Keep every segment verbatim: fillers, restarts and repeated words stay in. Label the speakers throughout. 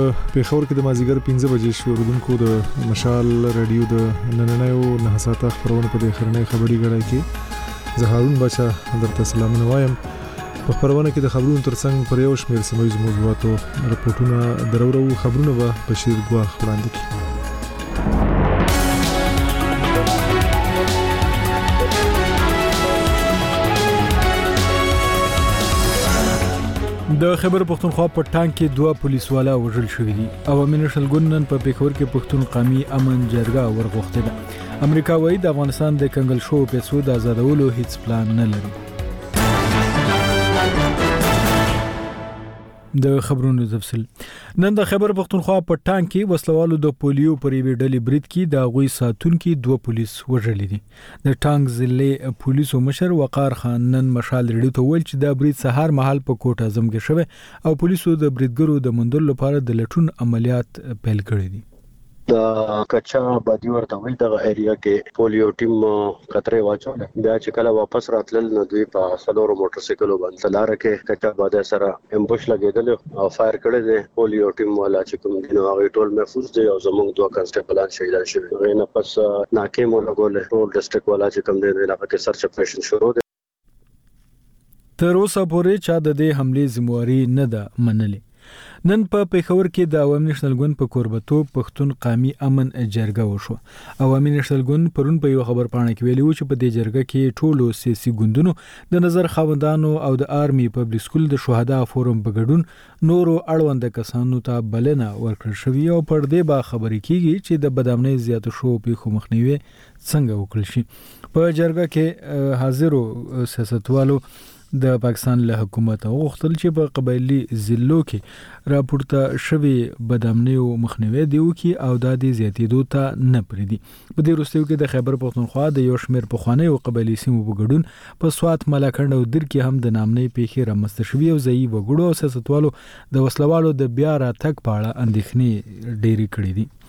Speaker 1: پیښور کې د مازیګر پنځه بجې شو ورودونکو د مشال رادیو د نننیو نه ساته خبرونه په اخرنۍ خبري غړای کې زه هارون بچا درته سلامونه وایم. په خبرونه کې د خبرونو ترڅنګ پر یو شمېر سیمایي موضوعاتو رپورټونه درورو خبرونه به بشیر ګواخ وړاندې کړي. د خیبر پښتونخوا په ټانک کې دوه پولیسوالا وژل شوي دي. عوامي نشل ګوند نن په پیښور کې پښتون قومي امن جرګه ورغوښتې ده. امریکا وايي د افغانستان د کنګل شو پیسو د آزادولو هیڅ پلان نه لري. د خبرونو تفصیل نن د خیبر پښتونخوا په ټانک کې وسلوالو د پولیو پر یوې ډلې برید کې د غوي ساتونکو دوه پولیس وژل دي. د ټانک ضلع پولیسو مشر وقار خان نن مشال ریډیو ته ویل چې د برید سهار مهال په کوټ اعظم کې شوه او پولیسو د بریدګرو د موندلو لپاره د لټون عملیات پیل کړی دي.
Speaker 2: د کچا بادي ورته وي د ایریا کې پولیو ټیم خطرې واچول بیا چې کله واپس راتلل نو دوی په سلور موټر سایکلو باندې لار کې کچا بادي سره امبوش لګیدل او فایر کړی دی. پولیو ټیم والا چې کوم دینو هغه ټول محفوظ دي او زموږ دوه کانسټیبلان شهیدان شوي. غوښنه پس ناکې مو لګول ټول ډیسټریکټ والا چې کوم دی هغه کې سرچ اپریشن شروع دي.
Speaker 1: تر اوسه پورې چا د دې حمله ذمہواری نه ده منلې. نن په پیښور کې د عوامي نشنل ګوند په کوربتو پښتون قومي امن جرګه وشو. عوامي نشنل ګوند پرون په یو خبر پاڼه کې ویلي و چې په دې جرګه کې ټولو سیاسي ګوندونو د نظر خاوندانو او د آرمي پبلک سکول د شهدا فورم په ګډون نورو اړوند کسانو ته بلنه ورکړل شوې او پر دې با خبرې کیږي چې د بدامنۍ زیات شو په مخنیوي څنګه وکړل شي. په جرګه کې حاضرو سیاستوالو د پاکستان له حکومت غوښتل چې په قبایلی ضلعو کې راپورته شوی بدامنۍ مخنیوي دی وکي او د دې زیاتېدو ته نه پریدي. په دې وروستیو کې د خیبر پښتونخوا د یو شمېر پخوانی او قبایلی سیمو په ګډون په سوات ملاکنډ او در کې هم د نامنۍ پیښې رامنځته شوې او ځایي وګړو او سیاستوالو د وسلوالو د بیا راتګ په اړه اندېښنې ډېرې کړې دي.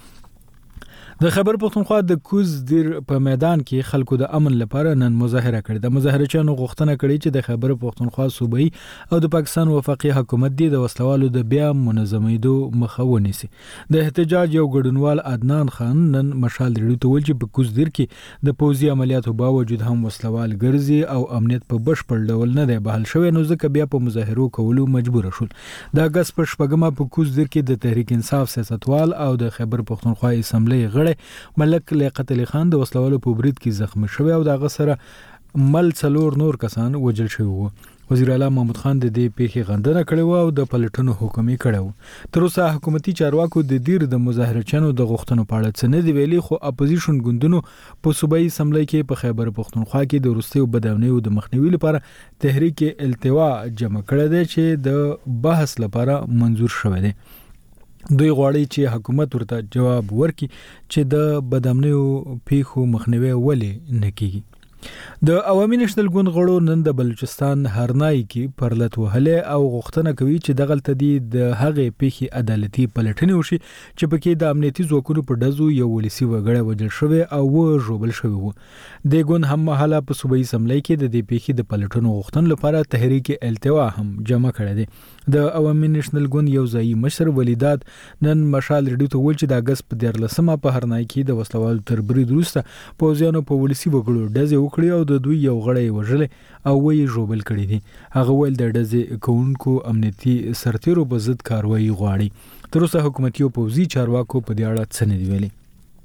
Speaker 1: د خیبر پښتونخوا د کوز دیر په میدان کې خلکو د امن لپاره نن مظاهره کړې. د مظاهرچیانو غوښتنه کړې چې د خیبر پښتونخوا صوبایي او د پاکستان وفاقي حکومت دی د وسلوالو د بیا منظمېدو مخه ونیسي. د احتجاج یو ګډونوال عدنان خان نن مشال ریډیو ته ویل چې په کوز دیر کې د پوځي عملیاتو باوجود هم وسلوال ګرځي او امنیت په بشپړ ډول نه دی بحال شوی نو ځکه بیا په مظاهرو کولو مجبور شول. د اگست په شپږمه په کوز دیر کې د تحریک انصاف سیاستوال او د خیبر پښتونخوا اسمبلی غړي ملک لیاقت علي خان د وسلوالو په برید کې زخمی شوی او دغه سره مل څلور نور کسان وژل شوي وو. وزیر اعلی محمود خان د دې پیښې غندنه کړې و او د پلټنو حکم یې کړی و. تر اوسه حکومتي چارواکو د دیر د مظاهرچیانو د غوښتنو په اړه څه نه دی ویلي خو اپوزیشن ګوندونو په صوبایي اسمبلی کې په خیبر پښتونخوا کې د وروستیو بدامنیو د مخنیوي لپاره تحریک التوا جمع کړی دی چې د بحث لپاره منظور شوی دی. دوی غواړي چې حکومت ورته جواب ورکړي چې د بدامنیو پیښو مخنیوي ولې نه کیږي. د عوامي نشنل ګوند غړو نن د بلوچستان هرنای کې پرلت وهله او غوښتنه کوي چې دغلت دي د هغې پیښې عدالتي پلټنې وشي چې پکې د امنیتي ځواکونو په ډزو یو ولسی وګړی وژل شوی او و ژوبل شوی وو. د ګوند هم مهاله په صوبایي اسمبلی کې د دې پیښې د پلټنو غوښتنې لپاره تحریک التوا هم جمع کړی دی. د عوامي نشنل ګوند یو ځایي مشر ولیداد نن مشال ریډیو ته ویل چې د اگست په دیارلسمه په هرنای کې د وسلوالو تر برید وروسته پوځیانو په ولسی وګړو ډزې وکړې او د دوی یو غړی وژلې او ویې ژوبل کړی دي. هغه ویل د ډزې کوونکو امنیتي سرتیرو په ضد کاروایي غواړي. تر اوسه حکومتي او پوځي چارواکو په دې اړه څه نه دی ویلي.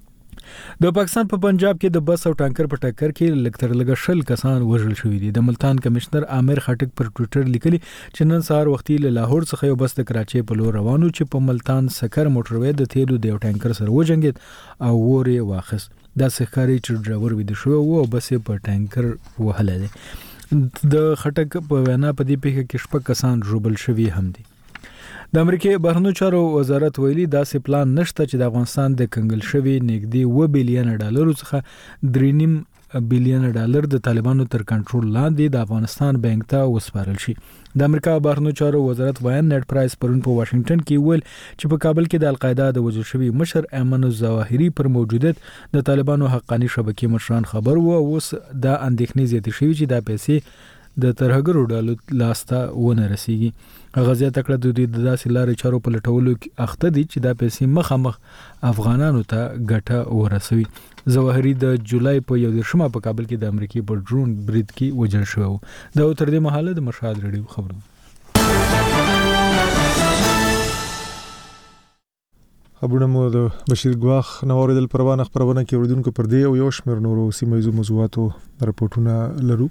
Speaker 1: د پاکستان په پنجاب کې د بس او ټانکر په ټکر کې لکتر لګ شل کسان وژل شوي دي. د ملتان کمشنر عامر خټک پر ټوئیټر لیکلي چې نن سهار وختي له لاهور څخه یو بس د کراچۍ په لور روانو چې په ملتان سکر موټروي د تیلو د یو ټانکر سره وجنګید او ورې واخیست. دا ښکاري چې ډرایور ویده شوی و او بس په ټانکر وهلی دی. د خټک په وینا په دې پیښه کې شپږ کسان ژوبل شوي هم دي. د امریکای بهرنیو چارو وزارت ویلي داسې پلان نشته چې د افغانستان د کنګل شوی نږدې اووه بیلیونه ډالرو څخه درې نیم بیلیونه ډالر د طالبانو تر کنټرول لاندې د افغانستان بانک ته وسپارل شي. د امریکا بهرنیو چارو وزارت وایي نت پرایس پرون په واشنگټن کې ویل چې په کابل کې د القاعده د وژل شوي مشر ایمن الظواهري پر موجودیت د طالبانو حقاني شبکې مشران خبر وو او اوس دا اندېښنې زیاتې شوي چې دا پیسې د ترهګرو ډلو لاسته ونه رسیږي. هغه زیاته کړه د دوی د داسې لارې چارو په لټولو کې اخته دي چې دا پیسې مخامخ افغانانو ته ګټه ورسوي. ظواهري د جولای په یو دېرشمه په کابل کې د امریکای په ډرون برید کې وژل شوی و. دا تر دې مهاله د مرشاد رادیو خبرونه.
Speaker 3: خبرونه مو د بشیر ګواخ نو اوریدل پروانه خبرونه کې اوریدونکو پر دی او یو شمېر نورو سیمه ییزو موضوعاتو راپورټونه لرو.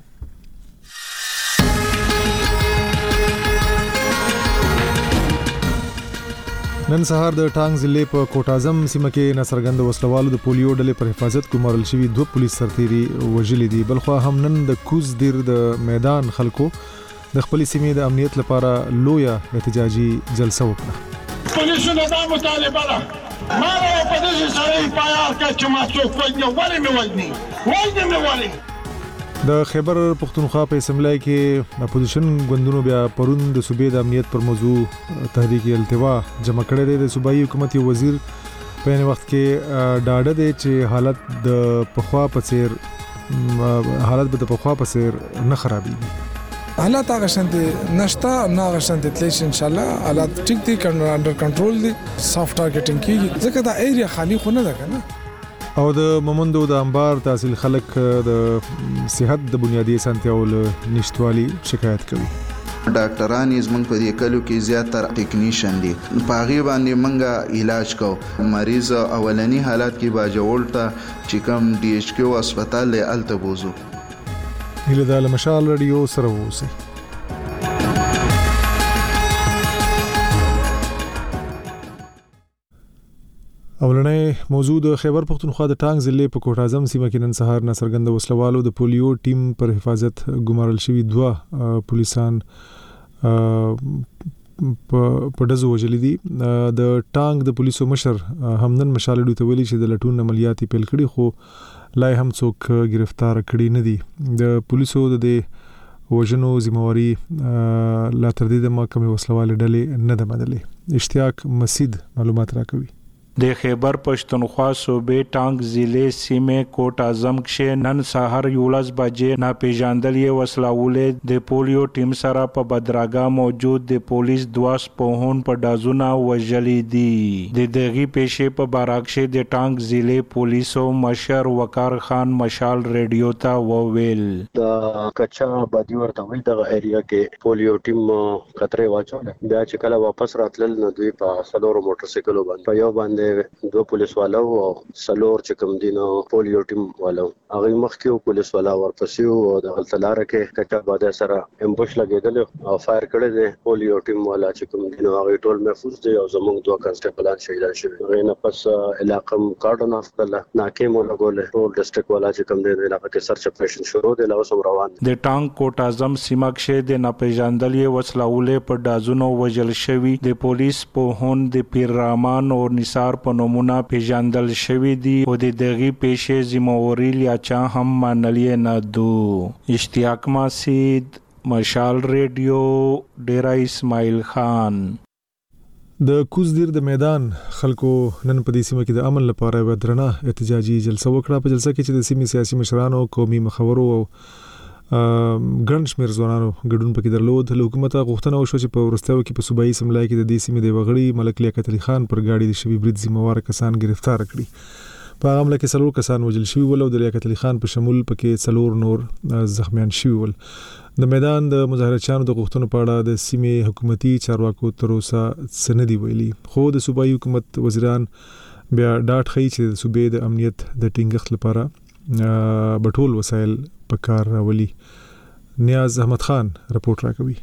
Speaker 3: نن سهار د ټانګ ضلع په کوټ اعظم سیمه کې ناڅرګند وسلوالو د پولیو ډلې پر حفاظت ګمارل شوي دوه پولیس سرتیري وژلي دي. بلخو هم نن د کوز دیر د میدان خلکو د خپل سیمې د امنیت لپاره لویه احتجاجي جلسه وکړه.
Speaker 4: پولیسو نه دا مطالبه ده ما را په دې سره پایار کې چې ما څوک وایي ولې مې وایي ولې مې وایي.
Speaker 3: د خیبر پختونخوا په اسمبلی کې اپوزیشن ګوندونو بیا پرون د صوبې د امنیت پر موضوع تحریک التوا جمع کړی دی. د صوبایي حکومت یو وزیر په یو وخت کې ډاډه دی چې حالت د پخوا په څیر حالت به د پخوا په څیر نه خرابېږي.
Speaker 5: حالات هغه شانتي نشته نه هغه شانتي تلش ان شاء الله حالات ټیک دي انډر کنټرول دي سافټ ټارګټینګ کیږي ځکه دا ایریا خالی خو نه ده کنه.
Speaker 3: او د مومندو د انبار تحصیل خلک د صحت د بنیادی اسانتیاو له نشټوالي شکایت کوي.
Speaker 6: ډاکټران یې زمونږ په دې کلو کې زیاتره ټیکنیشن دي په هغې باندې موږ علاج کوو. مریض اولنی حالات کې باجوړ ته چې کوم ډي ایچ کیو هسپتال دی هلته بوځو.
Speaker 3: هیله ده له مشال رادیو سره واوسئ. اولنۍ موضوع د خیبر پختونخوا د ټانګ ضلع په کوټ اعظم سیمه کې نن سهار ناڅرګند وسلوالو د پولیو ټیم پر حفاظت ګمارل شوي دوه پولیسان په ډزو وژلي دي. د ټانګ د پولیسو مشر همنن مشال ډو ته ویلي چې د لټون عملیات پیل کړي خو لا هم څوک گرفتار کړي نه دي. د پولیسو د دې وژنو ذمہواری لا تر دې دمه کومې وسلوالې ډلې نه ده منلې. اشتیاق مسید معلومات راکوي.
Speaker 7: د خیبر پښتونخوا صوبې ټانګ ضلع سیمه کوټ اعظم کې نن سهار یولس بجې ناپېژاندلې وسلوالې د پولیو ټیم سره په بدراګه موجود د پولیس دوه سپوهون په ډازونه وژلي دي. د دغه پیښې په بارکشه د ټانګ ضلع پولیسو مشر وقار خان مشال رادیو ته وویل
Speaker 2: د کچا بادي ورته وي د ایریا کې پولیو ټیم خطرې واچول. بیا چې کله واپس راتلل نو دوی په سلور موټر سایکل باندې په یو باندې دوه پولیس والو او سلور چې کوم دینو پولیو ټیم والو هغه مخکې پولیس والا ورپسې او د غلطلار کې کچا باده سره امبوش لګیدل او فایر کړی دی. پولیو ټیم والا چې کوم دینو هغه ټول محفوظ دي او زموږ دوه کانسټیبلان شهیدان شوي. هغه نه پس علاقه کارډن اف کړل ناکې مو لګول. ټول ډسټریکټ والا چې کوم دینو علاقه کې سرچ اپریشن شروع دی لاوس روان دي.
Speaker 7: د ټانګ کوټ اعظم سیمه کې د ناپېژاندلې وسلوالې په ډازونو وژل شوي. د پولیس په هون د پیر رحمان او نثار په نومونه پیژندل شوی دی او د دغه پیښې ذمہواری لیا چا هم منلې نه دو. اشتیاق مسید مشال رادیو ډیرا اسماعیل خان.
Speaker 3: د کوزدیر د میدان خلکو نن په دې سیمه کې د امن لپاره یو درنه احتجاجي جلسه وکړه. په جلسه کې چې د سیمې سیاسي مشرانو قومي مخورو او ګڼ شمېر ځوانانو ګډون پکې درلود. له حکومته غوښتنه وشوه چې په وروستیو کې په صوبایي اسمبلی کې د دې سیمې د وغړي ملک لیاقت علي خان پر ګاډي د شوي برید ذمہوار کسان گرفتار کړي. په هغه حمله کې څلور کسان وژل شوي ول او د لیاقت علي خان په شمول پکې څلور نور زخمیان شوي ول. د میدان د مظاهرچیانو د غوښتنو په اړه د سیمې حکومتي چارواکو تر اوسه څه نه دي ویلي. خو د صوبایي حکومت وزیران بیا ډاډ ښیي چې د صوبې د امنیت د ټینګښت لپاره بټول وسایل په کار راولي. نیاز احمد خان رپورټ راکوي.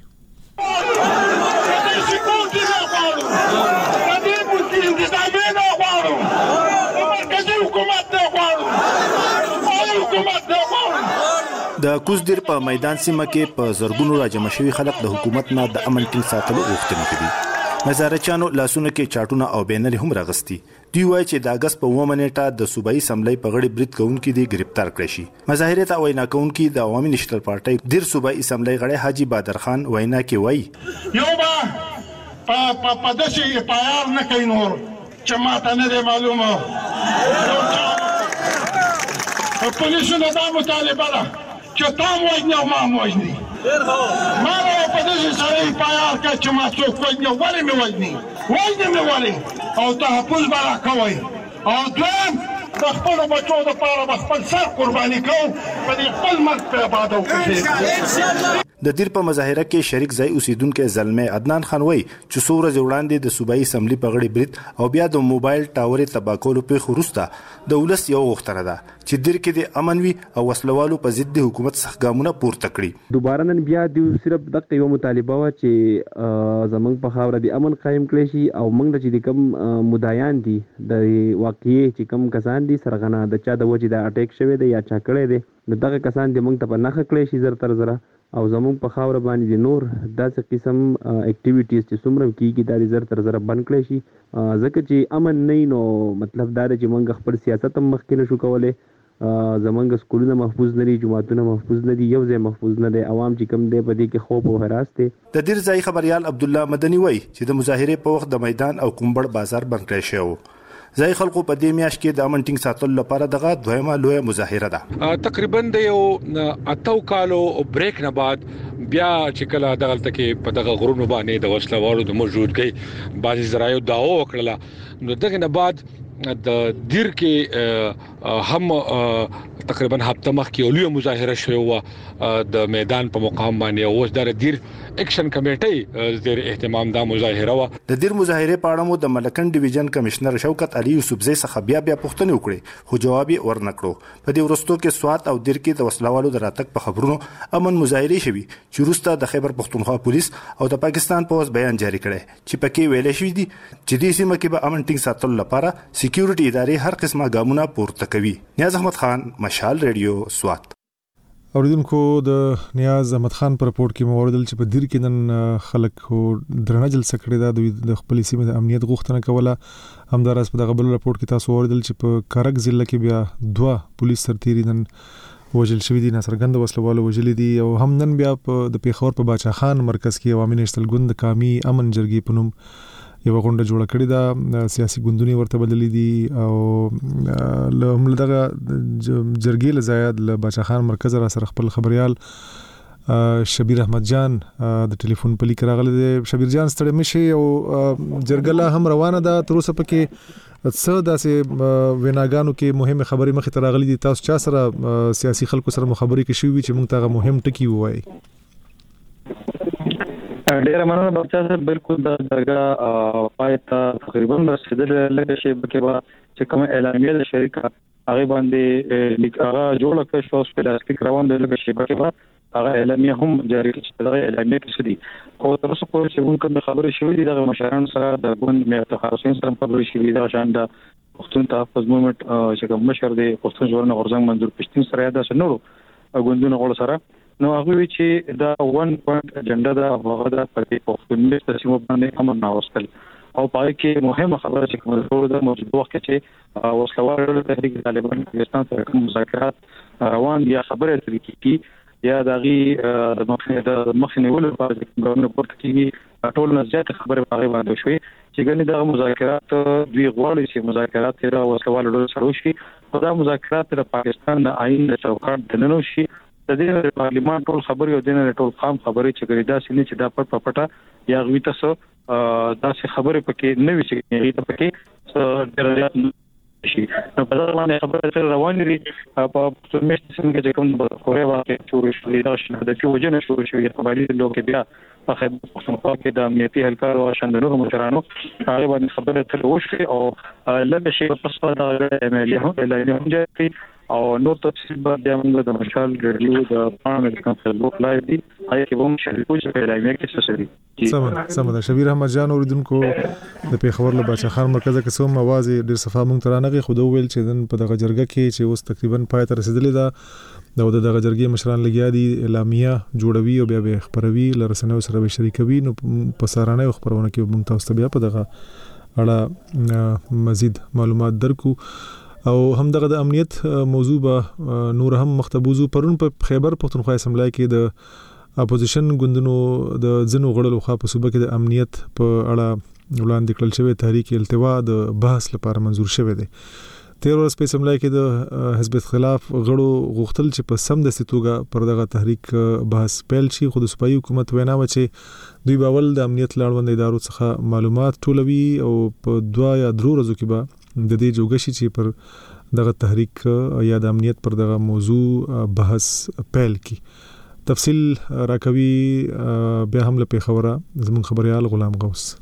Speaker 8: د کوزدیر په میدان سیمه کې په زرګونو راجمع شوي خلک د حکومت نه د امن ټینګ ساتلو غوښتنه کوي. مزارچانو لاسونه کې چاټونه او بینرې هم راغستي. دوی وایي چې د اګست په اوومه نیټه د صوبایي اسمبلی په غړي برید کوونکي دي گرفتار کړی شي. مظاهرې ته وینا کوونکي د عوامي نېشنل پارټۍ دیر صوبایي اسمبلی غړی حاجي بادر خان وینا کې وایي
Speaker 4: یو با په داسې پایار نه کوي نور چې ماته نه دی معلومه. پولیسو نه دا مطالبه ده چې تا م وژني او ما م وژني ما له په دې سره پایار کې چې ما څوک وایي ولې مې وایي وایي مې وایي او تحفظ برا کوي او دویم د خپل بچو د پاره خپل سر قرباني کوم په دې خپل مرګ په آبادو کې.
Speaker 8: د دیر په مظاهره کې شریک ځای اوسیدونکو زلمه عدنان خان وای چې څو ورځې وړاندې د صوبایي اسمبلی په غړي برید او بیا د موبایل ټاور تباکولو په خروسته د ولس یو غوښتنه ده چې دیر کې د امن وي او وسلوالو په ضد د حکومت څخه ګامونه پورته کړي.
Speaker 9: دوباره نن بیا د صرف دغه یو مطالبه و چې زمنګ په خاور د امن قائم کړي شي او موږ چې کوم مدایان دي د واقعي چې کوم کسان دي سرغنه د چا د وجې د اٹیک شوی دی یا چا کړی دی دغه کسان دي موږ ته په نخښه کړی شي زر تر زره او زموږ په خاور باندې د نور داسې قسم اکټیویټیز چې څومره کیږي دا زر تر زره بند کړی شي ځکه چې امن نه نو مطلب دا دی چې موږ خپل سیاست هم مخکې نشو کولی زمونږ سکولونه محفوظ نه دي جماعتونه محفوظ نه دي یو ځای محفوظ نه دی عوام چې کوم دی په دې کې خوف او هراس دی.
Speaker 8: د دیر ځای خبريال عبد الله مدني وای چې د مظاهره په وخت د میدان او کومبړ بازار بند کړی شو. ځای خلکو په دې میاشت کې د امن ټینګ ساتلو لپاره دغه دویمه لوی مظاهره ده.
Speaker 10: تقریبا د یو اتو کالو بریک نه بعد بیا چې کله دغه تکي په دغه غرونو باندې د وسلوالو د موجودګۍ بعضی زرايو داو وکړه نو دغه نه بعد د دیر کې هم تقریبا هفته مخکې لوی مظاهره شوه و د میدان په مقام باندې اوس د دیر اکشن کمیټي د اهتمام دا مظاهره و.
Speaker 8: د دیر مظاهره په اړه مو د ملکن ډیویژن کمشنر شوکت علي یوسفزئی څخه بیا بیا پوښتنه وکړه خو جواب یې ورنکړو. په دې ورستو کې سوات او دیر کې د وسلوالو د راتګ په خبرونو امن مظاهره شوي چې روسته د خیبر پښتونخوا پولیس او د پاکستان پولیس بیان جاری کړي چې پکې ویل شوی دي چې د سیمه کې به امن ټینګ ساتلو لپاره سکیورټي ادارې هر قسمه ګامونه پورته کوي. نیاز احمد خان مشال ریډیو سوات.
Speaker 3: اوریدونکو د نیاز احمد خان پر رپورت کې موردل چې په دیر کې نن خلک درنه جلسه کړې ده د خپل سیمې د امنیت غوښتنه کوله. همداراز په دغه بل رپورت کې تاسو اوریدل چې په کارک ضلع کې بیا دوه پولیس سرتیري نن وجل شوی دي ناڅرګند وسلوالو وجل دي او هم نن بیا د پیښور په باچا خان مرکز کې عوامي نشتل ګوند قامي امن جرګې په نوم یو غونډه جوړه کړې ده. سیاسي ګوندونه ورته بدلې دي او له دغه جرګې له زیات له باچا خان مرکز را سره خپل خبريال شبیر احمد جان د ټلیفون په لیک راغلی دی. شبیر جان ستړي مشي او جرګلا هم روانه ده تر اوسه پکې څه داسې ویناګانو کې مهمه خبرې مخې ته راغلي دي. تاسو چا سره سیاسي خلکو سره مخابرې کې شوي چې موږ ته مهم ټکی وایي؟
Speaker 11: ډیره مننه بچا صاحب بالکل د درګه پایته تقریبا رسیدل لږ شی بکې با چې کوم اعلامیه د شریکه هغه باندې لیک هغه جوړ کړ شو سپیډاسټیک روان دی لږ شی بکې با هغه اعلامیه هم جاری کړي دغه اعلامیه کې سدي او تر اوسه پورې چې موږ کوم خبرې شوې دي د مشران سره د ګوند مې تخصصي سره خبرې شوې دي شان د پښتون تحفظ موومېنټ چې کوم مشر دی پښتون ژغورنه غورځنګ منظور پښتون سره دا شنو ګوندونه غوړ سره نو هغه وی چې دا ون پوینټ اجنډا دا هغه د پټي پښتون د سیمو باندې امر ناوستل او پای کې مهمه خبره چې کوم ټول د موجود وخت چې وسلوال تحریک طالبان پاکستان سره کوم مذاکرات روان دي خبره ترې کیږي یا دغه د مخنه د مخنه ول په ګورنر پورت کې ټول نه زیات خبره پاره باندې شوې چې ګنې د مذاکرات دوی غواړي چې مذاکرات را وسلوال ډول سره شي دا مذاکرات د پاکستان د آئین د چوکاټ دننه شي د دې پارلیمان ټول خبري او د ټول خام خبري چې ګریدا سینې چې دا پټ پټه یا غوي تاسو دا څه خبره پکې نه وي چې غوي ته پکې درجات شي نو په دغه باندې خبره سره روان دي په څومره څنګه چې کوم کوریا واکه شروع شوې دا شنه د فیوجن شروع شوې په باندې لوکې بیا په خیبر پښتونخوا کې د امنیتي اهلکار او شاندنو مشرانو هغه باندې خبره تل وشي او لږ شي په څه د اعلان هم اعلان جاري او نور تفصیل بعد موږ د مشال ریډیو د پارلمان فیسبوک لایو دی هغه کې هم شریکو چې په اعلان کې څه شي
Speaker 3: سم سم د شبیر احمد جان اوریدونکو د پیښور له باچا خان مرکز کې سوم आवाज ډیر صفه مونږ ترانغه خو دوه ویل چې په دغه جرګه کې چې اوس تقریبا پای ته رسیدلې ده د دغه جرګې مشران لګیا دي اعلامیه جوړوي او بیا به خبروي لرسنوي سره به شریکوي نو په سارانه خبرونه کې مونږ تاسو ته بیا په دغه اړه مزید معلومات درکو او هم دغه د امنیت موضوع به نور هم مختبوزو پرون په خیبر پښتونخوا اسمبلی کې د اپوزیشن ګوندونو د ځنو غړو خو په صوبه کې د امنیت په اړه وړاندې کړل شوی تحریک التوا د بحث لپاره منزور شوی دی. تیر ورځ په اسمبلی کې د حزب اختلاف غړو غوښتل چې په سم د ستوګه پر دغه تحریک بحث پیل شي، خو د صوبایي حکومت وینا و چې دوی باول د امنیت لاړوند ادارو څخه معلومات ټولوي او په دوه یا درو ورځو کې به د دې جوګه شي چې پر دغه تحریک یا د امنیت پر دغه موضوع بحث پیل کی. تفصیل راکوي بیا هم له پیښوره زموږ خبريال غلام غوث.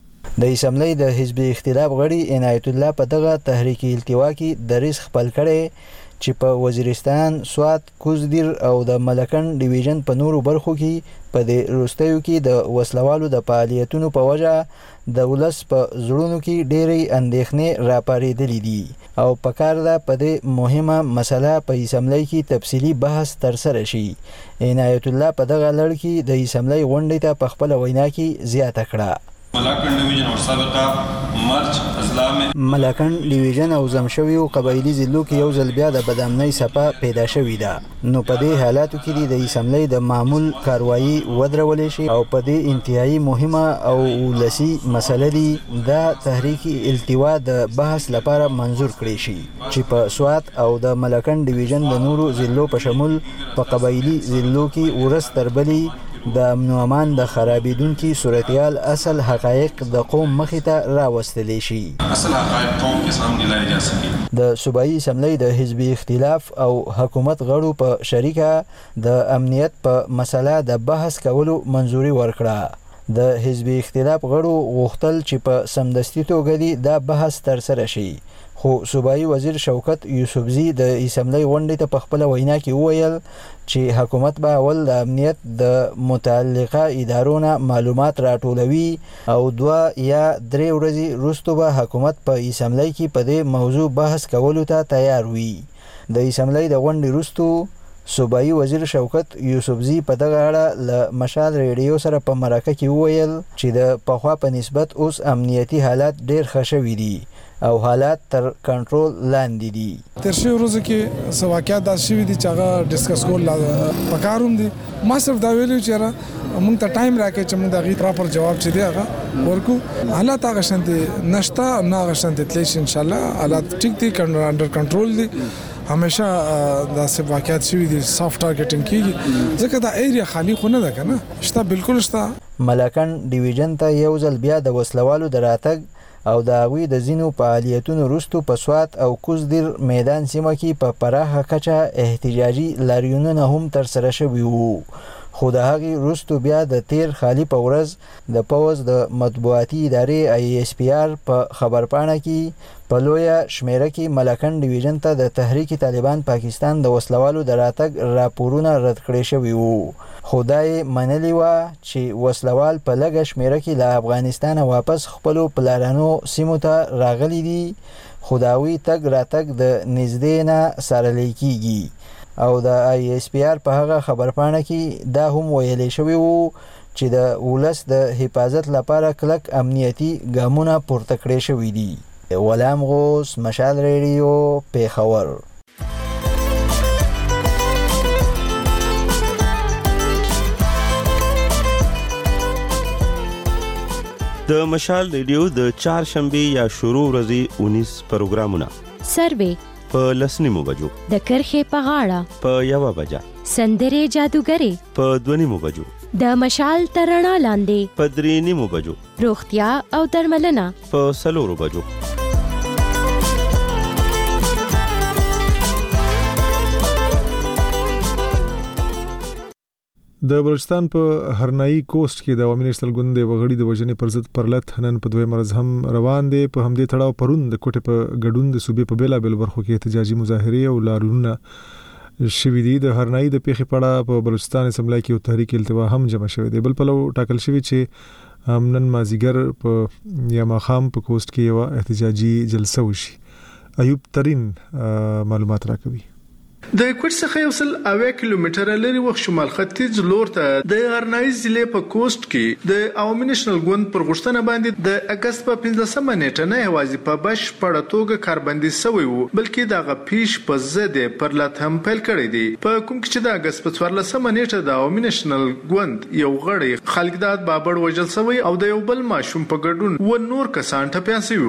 Speaker 12: د اسمبلی د حزب اختلاف غړي عنایت الله په دغه تحریک التوا کې دریس خپل کړي چې په وزیرستان، سوات، کوزدیر او د ملکن ډیویژن په نورو برخو کې په د روستیو کې د وسلوالو د فعالیتونو په وجه د ولس په زړونو کې ډېرې اندېښنې راپارېدلې دي او پکار ده په دې مهمه مسله په اسمبلی کې تفصیلي بحث ترسره شي. عنایت الله په دغه لړ کې د اسمبلی غونډې ته په خپله وینا کې زیاته کړه.
Speaker 13: ملاکن ډیویژن او سابقه مرچ ازلام
Speaker 12: ملاکن ډیویژن او زمشوي او قبایلی ضلعو کې یو ځل بیا د بدامنۍ څپه پیدا شوې ده، نو په دې حالاتو کې د اسمبلی د معمول کاروایی ودرولې شي او په دې انتهایی مهمه او ولسي مسله دي دا تحریک التوا د بحث لپاره منظور کړي شي چې په سوات او د ملاکن ډیویژن د نورو ضلعو په شمول په قبایلی ضلعو کې ورس تربلی د امن او امان د خرابېدونکي صورتحال اصل حقایق د قوم مخې ته راوستلی شي.
Speaker 13: اصل حقایق قوم کې سامنے لای جا سکي.
Speaker 12: د صوبایي اسمبلی د حزب اختلاف او حکومت غړو په شریکه د امنیت په مسله د بحث کولو منځوري ورکړه. د حزب اختلاف غړو غوښتل چې په سمدستي توګه دې دا بحث ترسره شي، خو صوبایي وزیر شوکت یوسفزي د اسمبلی غونډې ته په خپله وینا کې وویل چې حکومت به اول د امنیت د متعلقه ادارو نه معلومات راټولوي او دوه یا درې ورځې وروسته به حکومت په اسمبلی کې په دې موضوع بحث کولو ته تیار وي. د اسمبلی د غونډې وروسته صوبایي وزیر شوکت یوسفزي په دغه اړه له مشال ریډیو سره په مرکه کې وویل چې د پخوا په نسبت اوس امنیتي حالات ډېر ښه شوي دي او حالات تر کنټرول لاندې دي.
Speaker 5: تر شي ورځو کې څه واقعیات داسې شوي دي چې هغه ډسکس کول پکار هم دي. ما صرف دا ویلو چې را موږ ته ټایم راکړي چې موږ د غي پراپر جواب چې دی هغه ورکو. حالات هغه شانتي نشته نه هغه شانتي تللی ان شاء الله حالات ټیک دي انډر کنټرول دي. همیشه داسې واقعیات شوي دي سافت ټارګټینګ کیږي ځکه دا ایریا خالی خو نه ده کنه شته بالکل شته.
Speaker 12: ملکن ډیویژن ته یو ځل بیا د وسلوالو د راتګ او د هغوی د ځینو فعالیتونو وروسته په سوات او کوزدیر میدان سیمه کې په پراخه کچه احتجاجي لاریونونه هم ترسره شوي وو، خو د هغې وروسته بیا د تیر خالي په ورځ د پوځ د مطبوعاتي ادارې آی اس پی آر په خبرپاڼه کې په لویه شمیره کې ملکن ډیویژن ته د تحریک طالبان پاکستان د وسلوالو د راتګ راپورونه رد کړي شوي وو، خو دا یې منلې وه چې وسلوال په لږه شمیره کې له افغانستانه واپس خپلو پلارانو سیمو ته راغلي دي، خو د هغوی تګ راتګ د نږدې نه څارلی کیږي. او د آی اس پی آر په هغه خبرپاڼه کې دا هم ویلی شوي وو چې د ولس د حفاظت لپاره کلک امنیتي ګامونه پورته کړي شوي دي. غلام غوث، مشال ریډیو، پیښور.
Speaker 14: د مشال ریډیو د چهارشنبه یا شروع ورځې اونیس پروګرامونه
Speaker 15: سروې
Speaker 14: په لسنیمو بجو،
Speaker 15: د کرخې په غاړه
Speaker 14: په یوه بجه،
Speaker 15: سندرې جادوګرې
Speaker 14: په دوه نیمو بجو،
Speaker 15: د مشال تر رڼا لاندې
Speaker 14: په درې نیمو بجو،
Speaker 15: روغتیا او درملنه
Speaker 14: په څلورو بجو.
Speaker 3: د بلوچستان په هرنایي کوست کې د عوامي نېشنل ګوند د وغړي د وژنې پر ضد پرلت نن په دویم ورځ هم روان دی. په همدې تړاو پرون د کوټې په ګډون د صوبې په بېلابېلو برخو کې احتجاجي مظاهرې او لاریونونه شوي دي. د هرنایي د پیښې په اړه په بلوچستان اسمبلی کې یو تحریک التوا هم جمع شوی دی. بل پلو ټاکل شوی چې نن مازیګر په یا ماښام په کوست کې یو احتجاجي جلسه وشي. ایوب ترین معلومات راکوي.
Speaker 16: د کوټ څخه یو سل اویا کیلومتره لري وخت شمال ختیځ لور ته د هرنایي ضلع په کوست کې د عوامي نېشنل ګوند پر غوښتنه باندې د اگست په پنځلسمه نیټه نه یوازې په بشپړه توګه کاربندي شوی وو، بلکې دغه پیش په ضد پرلت هم پیل کړی دی. په کوم کې چې د اگست په څوارلسمه نیټه د عوامي نېشنل ګوند یو غړی خالقداد بابړ وژل شوی او د یو بل ماشوم په ګډون و نور کسان ټپیان شوي وو.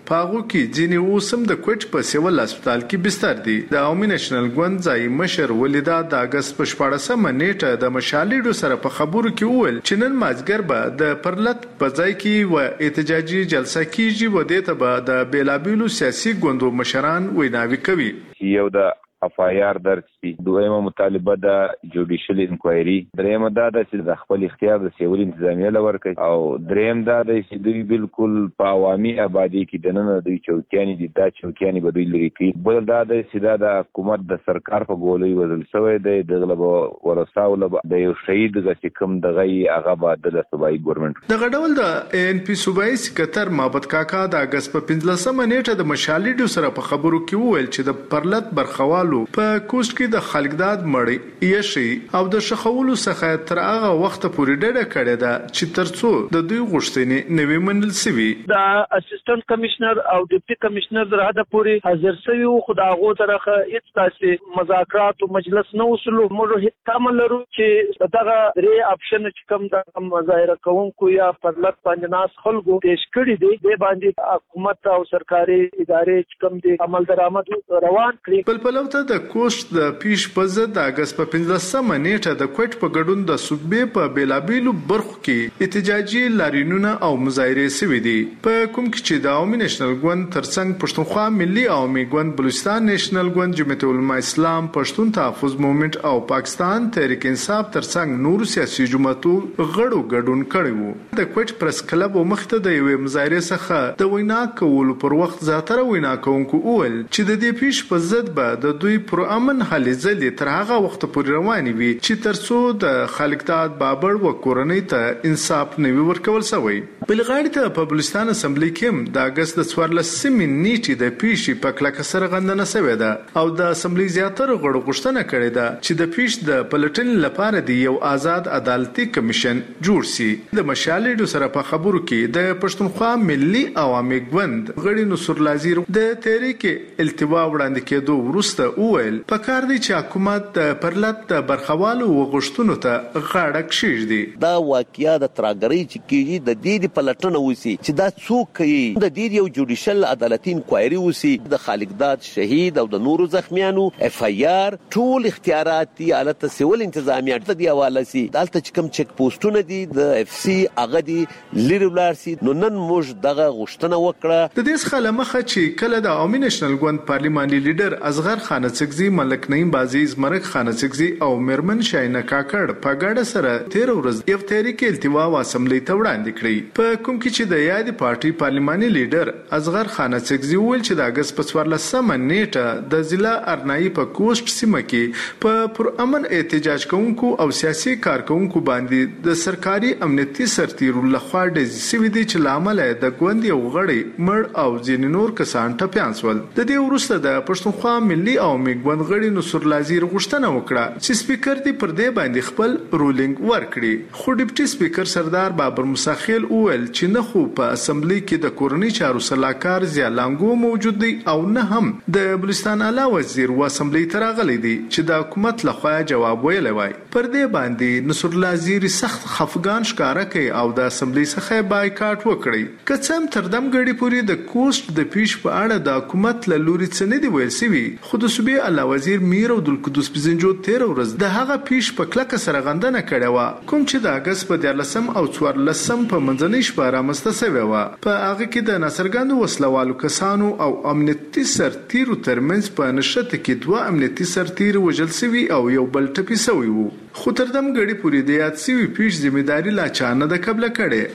Speaker 16: پاغو کې ځینې اوسم د کوټ په سیول هسپتال کې بستر دي. د عوامي نېشنل ګوند ځای مشر ولیدا د اگست په شپاړسمه نیټه د مشالېډو سره په خبرو کې وویل چې نن مازګر به د پرلط په ځای کې و احتجاجي جلسه کیږي و دې ته به د بیلابیلو سیاسي ګوندو مشران ویناوي کوي.
Speaker 17: یو د اف آی آر درک سي دویمه مطالبه د جوډیشل انکوایري، دریمه دا د چې د خپل اختیار د سیول انتظامیه لور کوي، او دریم دا د چې دوی بالکل په عوامي آبادی کې د نن دوی چوکیانی دي دا چوکیانی به دوی لري کوي. بل دا د چې د حکومت د سرکار په ګولۍ وزل شوی دی د غلب ورساو د یو شهید د کوم دغه هغه بعد د صوبایي ګورنمنت
Speaker 16: د غډول د ان پی صوبایي سکتر محمد کاکا د اگست په پنځلسمه نیټه د مشالېډو سره په خبرو کې وویل چې د پرلط برخوال په کوست کې د خلکداد مړی یشي او د شخولو څخه تر هغه وخت پورې ډډه کړې ده چې ترڅو د دوی غوښتنې نوې منل سوي.
Speaker 18: د اسسټنټ کمشنر او ډیپټي کمشنر درته پورې حاضر سوي او خداغو طرفه هیڅ تاسې مذاکرات او مجلس نو وسلو موږ هیڅ تمل لرو چې دغه ری اپشن چې کوم د مظاهره کوونکو یا پرلط باندې ناس خلکو پیش کړي دي د باندې حکومت او سرکاري ادارې چې کوم دي عمل درآمد روان کړي.
Speaker 16: بل پلو ته د کوست د پیش په ضد د اگست په پنځلسمه نیټه د کوټ په ګډون د صوبې په بیلابیلو برخو کې احتجاجي لاریونونه او مظاهرې سوي دي. په کوم کې چې د عوامي نېشنل ګوند ترڅنګ پښتونخوا ملي عوامي ګوند، بلوچستان نېشنل ګوند، جمعیت العلماء اسلام، پښتون تحفظ موومېنټ او پاکستان تحریک انصاف ترڅنګ نور سیاسي جماعتو غړو ګډون کړی وو. د کوټ پریس کلب مخته د یوې مظاهرې څخه د وینا کولو پر وخت زیاتره وینا کوونکو وویل چې د دې پیش په ضد به د دوی پر امن حل ځلې تر هغه وخت پورې روانې وي چې ترڅو د خلکداد بابر و کورنۍ ته انصاف نوي ورکول شوی. بل غاړې ته په بلوچستان اسمبلی کې د اگست د څوارلسمې نیټې د پیشي په کلکه سره غندنه شوې ده او د اسمبلی زیاتره غړو غوښتنه کړې ده چې د پیش د پلټنې لپاره د یو آزاد عدالتي کمیشن جوړ شي. د مشالېډو سره په خبرو کې د پښتونخوا ملي عوامي ګوند غړي نصر لازیر د تحریک التوا وړاندې کېدو وروسته وویل پکار دی چې حکومت د پرلط د برخوالو وغوښتنو ته غاړه کښیږدي.
Speaker 19: دا واقعیا د تراګری چې کیږي د دې د پلټنه وسی چې دا څوک کوي، د دې یو جوډیشل عدالتي انکوایري وسی د خالقداد شهید او د نورو زخمیانو اف آی آر ټول اختیارات دی حالت سیول انتظامیه ته دی حواله سي. دلته چې کوم چک پوسټونه دي د اف سی هغه دی لری ولر سي. نو نن موږ دغه غوښتنه وکړه
Speaker 16: د دې څخه لمخه چې کله د عوامي نېشنل ګوند پارلماني لیډر اصغر خان سکزي، ملک نعیم بازیز، مرک خان سکزي او میرمن شاینه کاکړ په ګډه سره تیر ورځ یو تحریک التوا و اسمبلی ته وړاندې کړی. په کوم کې چې د یادې پارټي پارلماني لیډر اصغر خان سکزي ویل چې د اگست په څوارلسمه نیټه د ضلع ارنایي په کوست سیمه کې په پر امن احتجاج کوونکو او سیاسي کارکونکو باندې د سرکاري امنیتي سرتیرو لخوا ډزې سوي دي چې لامل د ګوند یو غړی مړ او ځینې نور کسان ټپیان شول. د دې وروسته د پښتونخوا ملي عوامي ګوند غړي نصر لازیر غوښتنه وکړه چې سپیکر دی پر دې باندې خپل رولینګ ورکړي، خو ډیپټي سپیکر سردار بابر مساخیل وویل چې نه خو په اسمبلی کې د کورنۍ چارو سلاکار ضیا لانګو موجود دی او نه هم د بلوچستان اعلی وزیر و اسمبلی ته راغلی دی چې د حکومت لخوا جواب ویلی وای. پر دې باندې نصر لازیر سخت خفګان ښکاره کوي او د اسمبلی څخه بایکاټ وکړي. که څه هم تر دم ګړي پورې د کوست د پیش په اړه د حکومت له لوري څه نه دی ویل سوي، خو د صوبې اعلی وزیر میر عبدالقدوس بزنجو تیر ورځ د هغه پیش په کلکه سره غندنه کړې وه کوم چې د اګست په دیارلسم او څوارلسم په منځنۍ شپه رامنځته شوې وه. په هغه کې د ناڅرګندو وسلوالو کسانو او امنیتي سرتیرو ترمنځ په نښته کې دوه امنیتي سرتیر وژل شوي او یو بل ټپي شوی وو. خو تر دم ګړي پورې د یاد شوي پیش ذمہداري لا چا نه ده قبله کړې.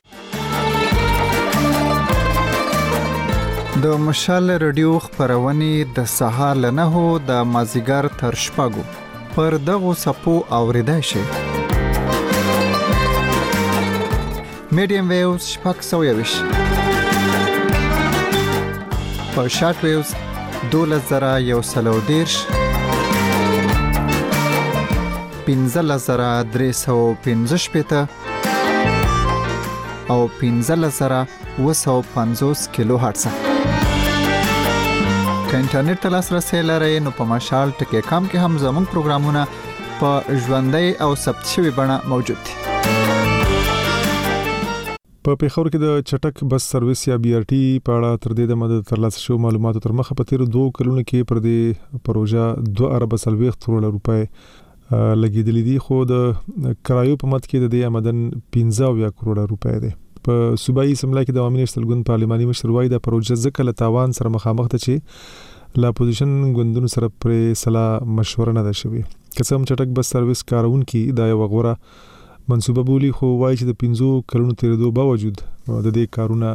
Speaker 20: د مشال رادیو خبرونه د سهار له نهو د مازیګر تر شپږو پر دغو سپو اوریدای شي. میډیم ویوز شپږ سوه یویش، په شارټ ویوز دولس زره یو سل او دېرش، پنځلس زره درې سوه پنځه شپېته او پنځلس زره اوه سوه پنځوس کیلو هرټز. که انټرنیټ ته لاسرسی لرئ نو په مشال ټکی کام کې هم زموږ پروګرامونه په ژوندۍ او ثبت شوي بڼه موجود دي.
Speaker 3: په پیښور کې د چټک بس سرویس یا بي ار ټي په اړه تر دې د مدد ترلاسه شو معلوماتو تر مخه په تیر دوه کلونو کې پر دې پروژه دوه ارب سلويخ کروڑ روپۍ لګیدلې دي، خو د کرایو په مد کې د دې آمدن پنځه کروڑ روپۍ دی. په صوبایي اسمبلی کې د عوامي نېشنل ګوند پارلماني مشر وایي د پروژه ځکه له تاوان سره مخامخ ده چې لا اپوزیشن ګوندونو سره پرې سلا مشوره نه ده شوې. که څه هم چټک بس سرویس کارونکي دا یو غوره منصوبه بولی، خو وایي چې د پنځو کلونو تیریدو باوجود د دې کارونه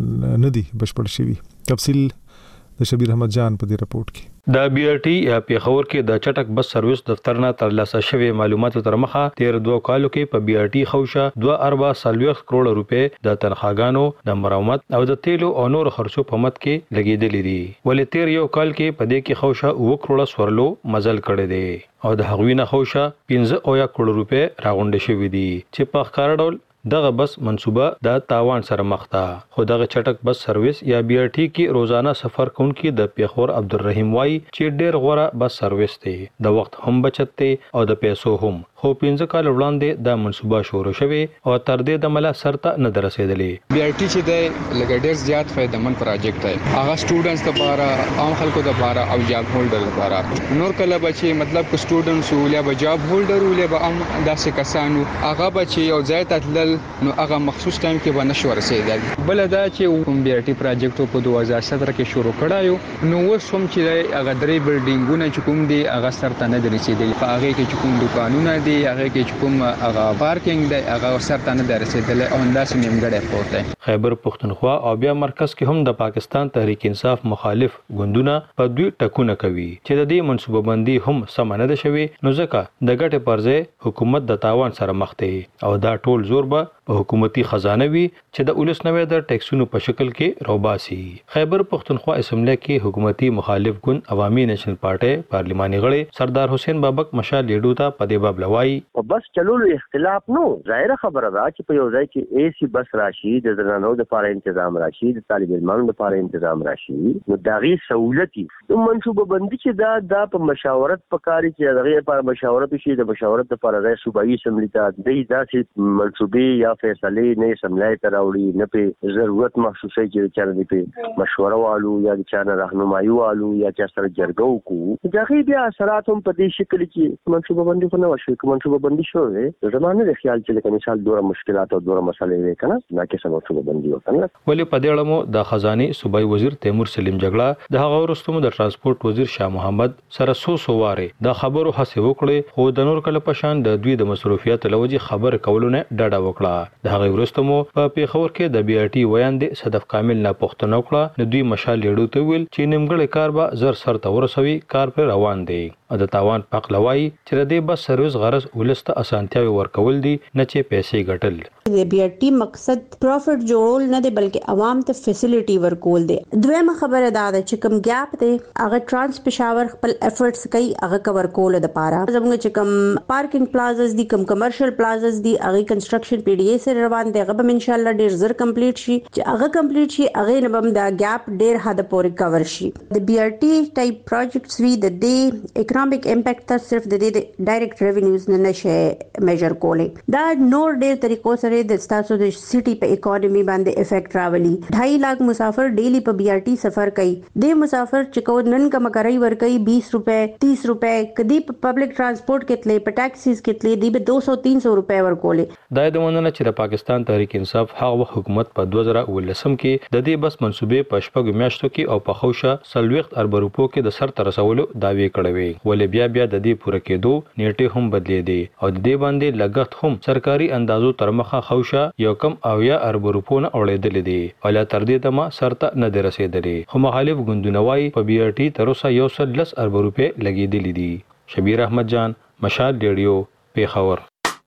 Speaker 3: نه دي بشپړ شوي. تفصیل د شبیر احمد جان په دې رپورت کې.
Speaker 21: د بي ار ټي یا پیښور کې د چټک بس سرویس دفتر نه ترلاسه شوی معلوماتو تر مخه تیر دوه کالو کې په بي ار ټي خوشه دوه اربع سلويخ کروڑ روپۍ د تنخواګانو د مرمت او د تیلو او نور خرچو په مد کې لګیدلې دي. ولې تیر یو کال کې په دې کې خوشه اوه کروڑ سورلو مزل کړی دی او د هغوی نه خوشه پنځه اویا کروڑ روپۍ راغونډې شوې دي چې په ښکاره ډول دغه بس منصوبه د تاوان سره مخ ده. خو دغه چټک بس سرویس یا بي ار ټي کې روزانه سفر کوونکي د پیښور عبدالرحیم وایي چې ډیر غوره بس سرویس دی، د وخت هم بچت دی او د پیسو هم. خو پنځه کال وړاندې دا منصوبه شروع شوه او تر دې د مله سرته نه درسېدلې.
Speaker 22: بي ار ټي چې دی لکه ډیر زیات فائدمن پروجیکټ دی، هغه سټوډنټس لپاره، عام خلکو لپاره او جاب هولډر لپاره. نور کله بچي مطلب کو سټوډنټس ولیا به جاب هولډر ولیا به عام داسې کسانو هغه بچي او ځای تدل نو هغه مخصوص ټایم کې باندې شو رسیدل. بل دا چې کوم بي ار ټي پروجیکټ په دوه هزار سطر کې شروع کړایو نو اوس هم چې هغه درې بلډینګونه چې کوم دي هغه سرته نه رسیدل. په هغه کې چې کوم دکانونه دي هغه کې چې کوم هغه پارکینګ دی هغه سرته نه رسیدل او انداز نیمګړی پروت دی.
Speaker 21: خیبر پختونخوا او بیا مرکز کې هم د پاکستان تحریک انصاف مخالف ګوندونه په دوی ټکونه کوي چې د دې منصوبه بندي هم سم نه ده شوی، نو ځکه د ګټې پر ځای حکومت د تاوان سره مخ دی او دا ټول زور به په حکومتي خزانه وي چې د ولس نوې د ټیکسونو په شکل کې روباسي. خیبر پختونخوا اسمبلی کې حکومتي مخالف ګوند عوامي نېشنل پارټي پارلماني غړي سردار حسین بابک مشال لیډو ته په دې باب لوي
Speaker 23: په بس چلولو اختلاف نو ظاهره خبره ده چې په یو ځای کې اي سي بس راشي، د زنانو د لپاره تنظیم راشي، د طالب علمانو لپاره تنظیم راشي، نو دغه سہولتي نو منصوبه بندي چې دا د په مشاورت پکاري چې دغه لپاره مشاورت شي، د مشاورت لپاره د صوبایي اسمبلی ته د داسې منصوبې یا فیصلې نه سملای تر راوړي، نه په ضرورت محسوسه چې چا نه په مشوره والو یا چا نه راهنمایي والو یا چا سره جرګه وکړو. دغه بیا اثرات هم په دې شکل کې منصوبه بندي خو نه وشي. کوم منصوبه بندي شو دی زمانه د خیال چې لکه مثال دوره مشکلات او دوره مسالې وي کنه نه کې څنګه منصوبه بندي وکړه.
Speaker 21: ولې په دې اړه مو د خزانه صوبایي وزیر تیمور سلیم جګړه د هغه وروسته د ترانسپورت وزیر شاه محمد سره سو سواره د خبرو هڅه وکړي، خو د نور کله پشان د دوی د مصروفیت لوجي خبر کولونه ډډه وکړه. د هغه وروسته مو په پیښور کې د بي ار ټي ویاندې صدف کامل نه پوښتنه وکړه، نو دوی مشال لیډو ته ویل چې نیمګړی کار به زر سرته ورسوي، کار پر روان دی. د تاوان پق لوي چې د دې بس سرویس غرض ولسته اسانتیاوي ورکول دي نه چې پیسې ګټل.
Speaker 24: د بي ار ټي مقصد پروفټ جوړول نه دی بلکې عوام ته فیسیلیټي ورکول دي. دویمه خبره دا ده چې کوم ګاپ دی هغه ترانس پېښور خپل افورټس کوي هغه کور کول د پاره. زموږ چې کوم پارکینګ پلازاز دي، کوم کمرشل پلازاز دي، هغه کنسټرکشن پی ډي اي سره روان دی، هغه به ان شاء الله ډیر زر کمپلیټ شي. چې هغه کمپلیټ شي هغه نه بم دا ګاپ ډیر حد پورې کور شي. د بي ار ټي ټایپ پروجیکټس وی د دې اکونومیک امپیکټ تر صرف د دې ډایرکټ ریوینیوز نه نشي میجر کولای. دا نور ډیر طریقو سره د تاسو د سټي په اکانومي باندې افیکټ راولي. ढाई लाख مسافر ډیلی په بي ار ټي سفر کوي. د مسافر چې کو نن کم کرای ور کوي बीस روپے तीस روپے، کدی په پبلک ترانسپورت کې تلې په ټاکسیز کې تلې دی به دو سو تین سو روپے ور کولې.
Speaker 21: دا د وننه چې د پاکستان تحریک انصاف هغه حکومت په دوه زره ولسم کې د دې بس منسوبې په شپږ میاشتو کې او په خوشه سلويخت ارب روپو کې د سر تر رسولو داوی کړې وي. ولې بیا بیا د دې پوره کېدو نیټه هم بدلې دي او د دې باندې لګښت هم سرکاري اندازو تر مخه خوشه یو کم او یا ارب روپو نه اورېدل دي او لا تر دې دمه سرته نه درسېدلې. خو مخالف ګوندونه وايي په بي ار ټي تر اوسه یو سل لس ارب روپے لګېدلې دي. شبیر احمد جان، مشال ریډیو، پیښور.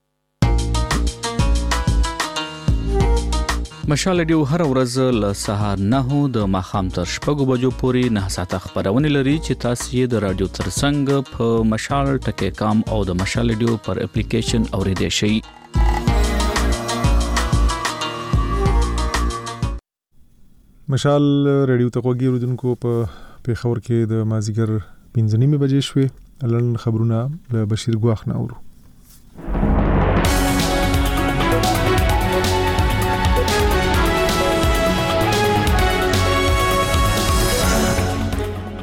Speaker 25: مشال ریډیو هر ورځ له سهار نه د ماښام تر شپږو بجو پورې نه ساعته خبرونه لري چې تاسو یې د رادیو ترڅنګ په مشال ټکی کام او د مشال ریډیو پر اپلیکیشن اوریدئ شئ.
Speaker 3: مشال ریډیو ته غوږی اوریدونکو په پیښور کې د مازیګر پنځه نیمې بجې شوې. لړن خبرونه له بشیر ګواخ نه اورو.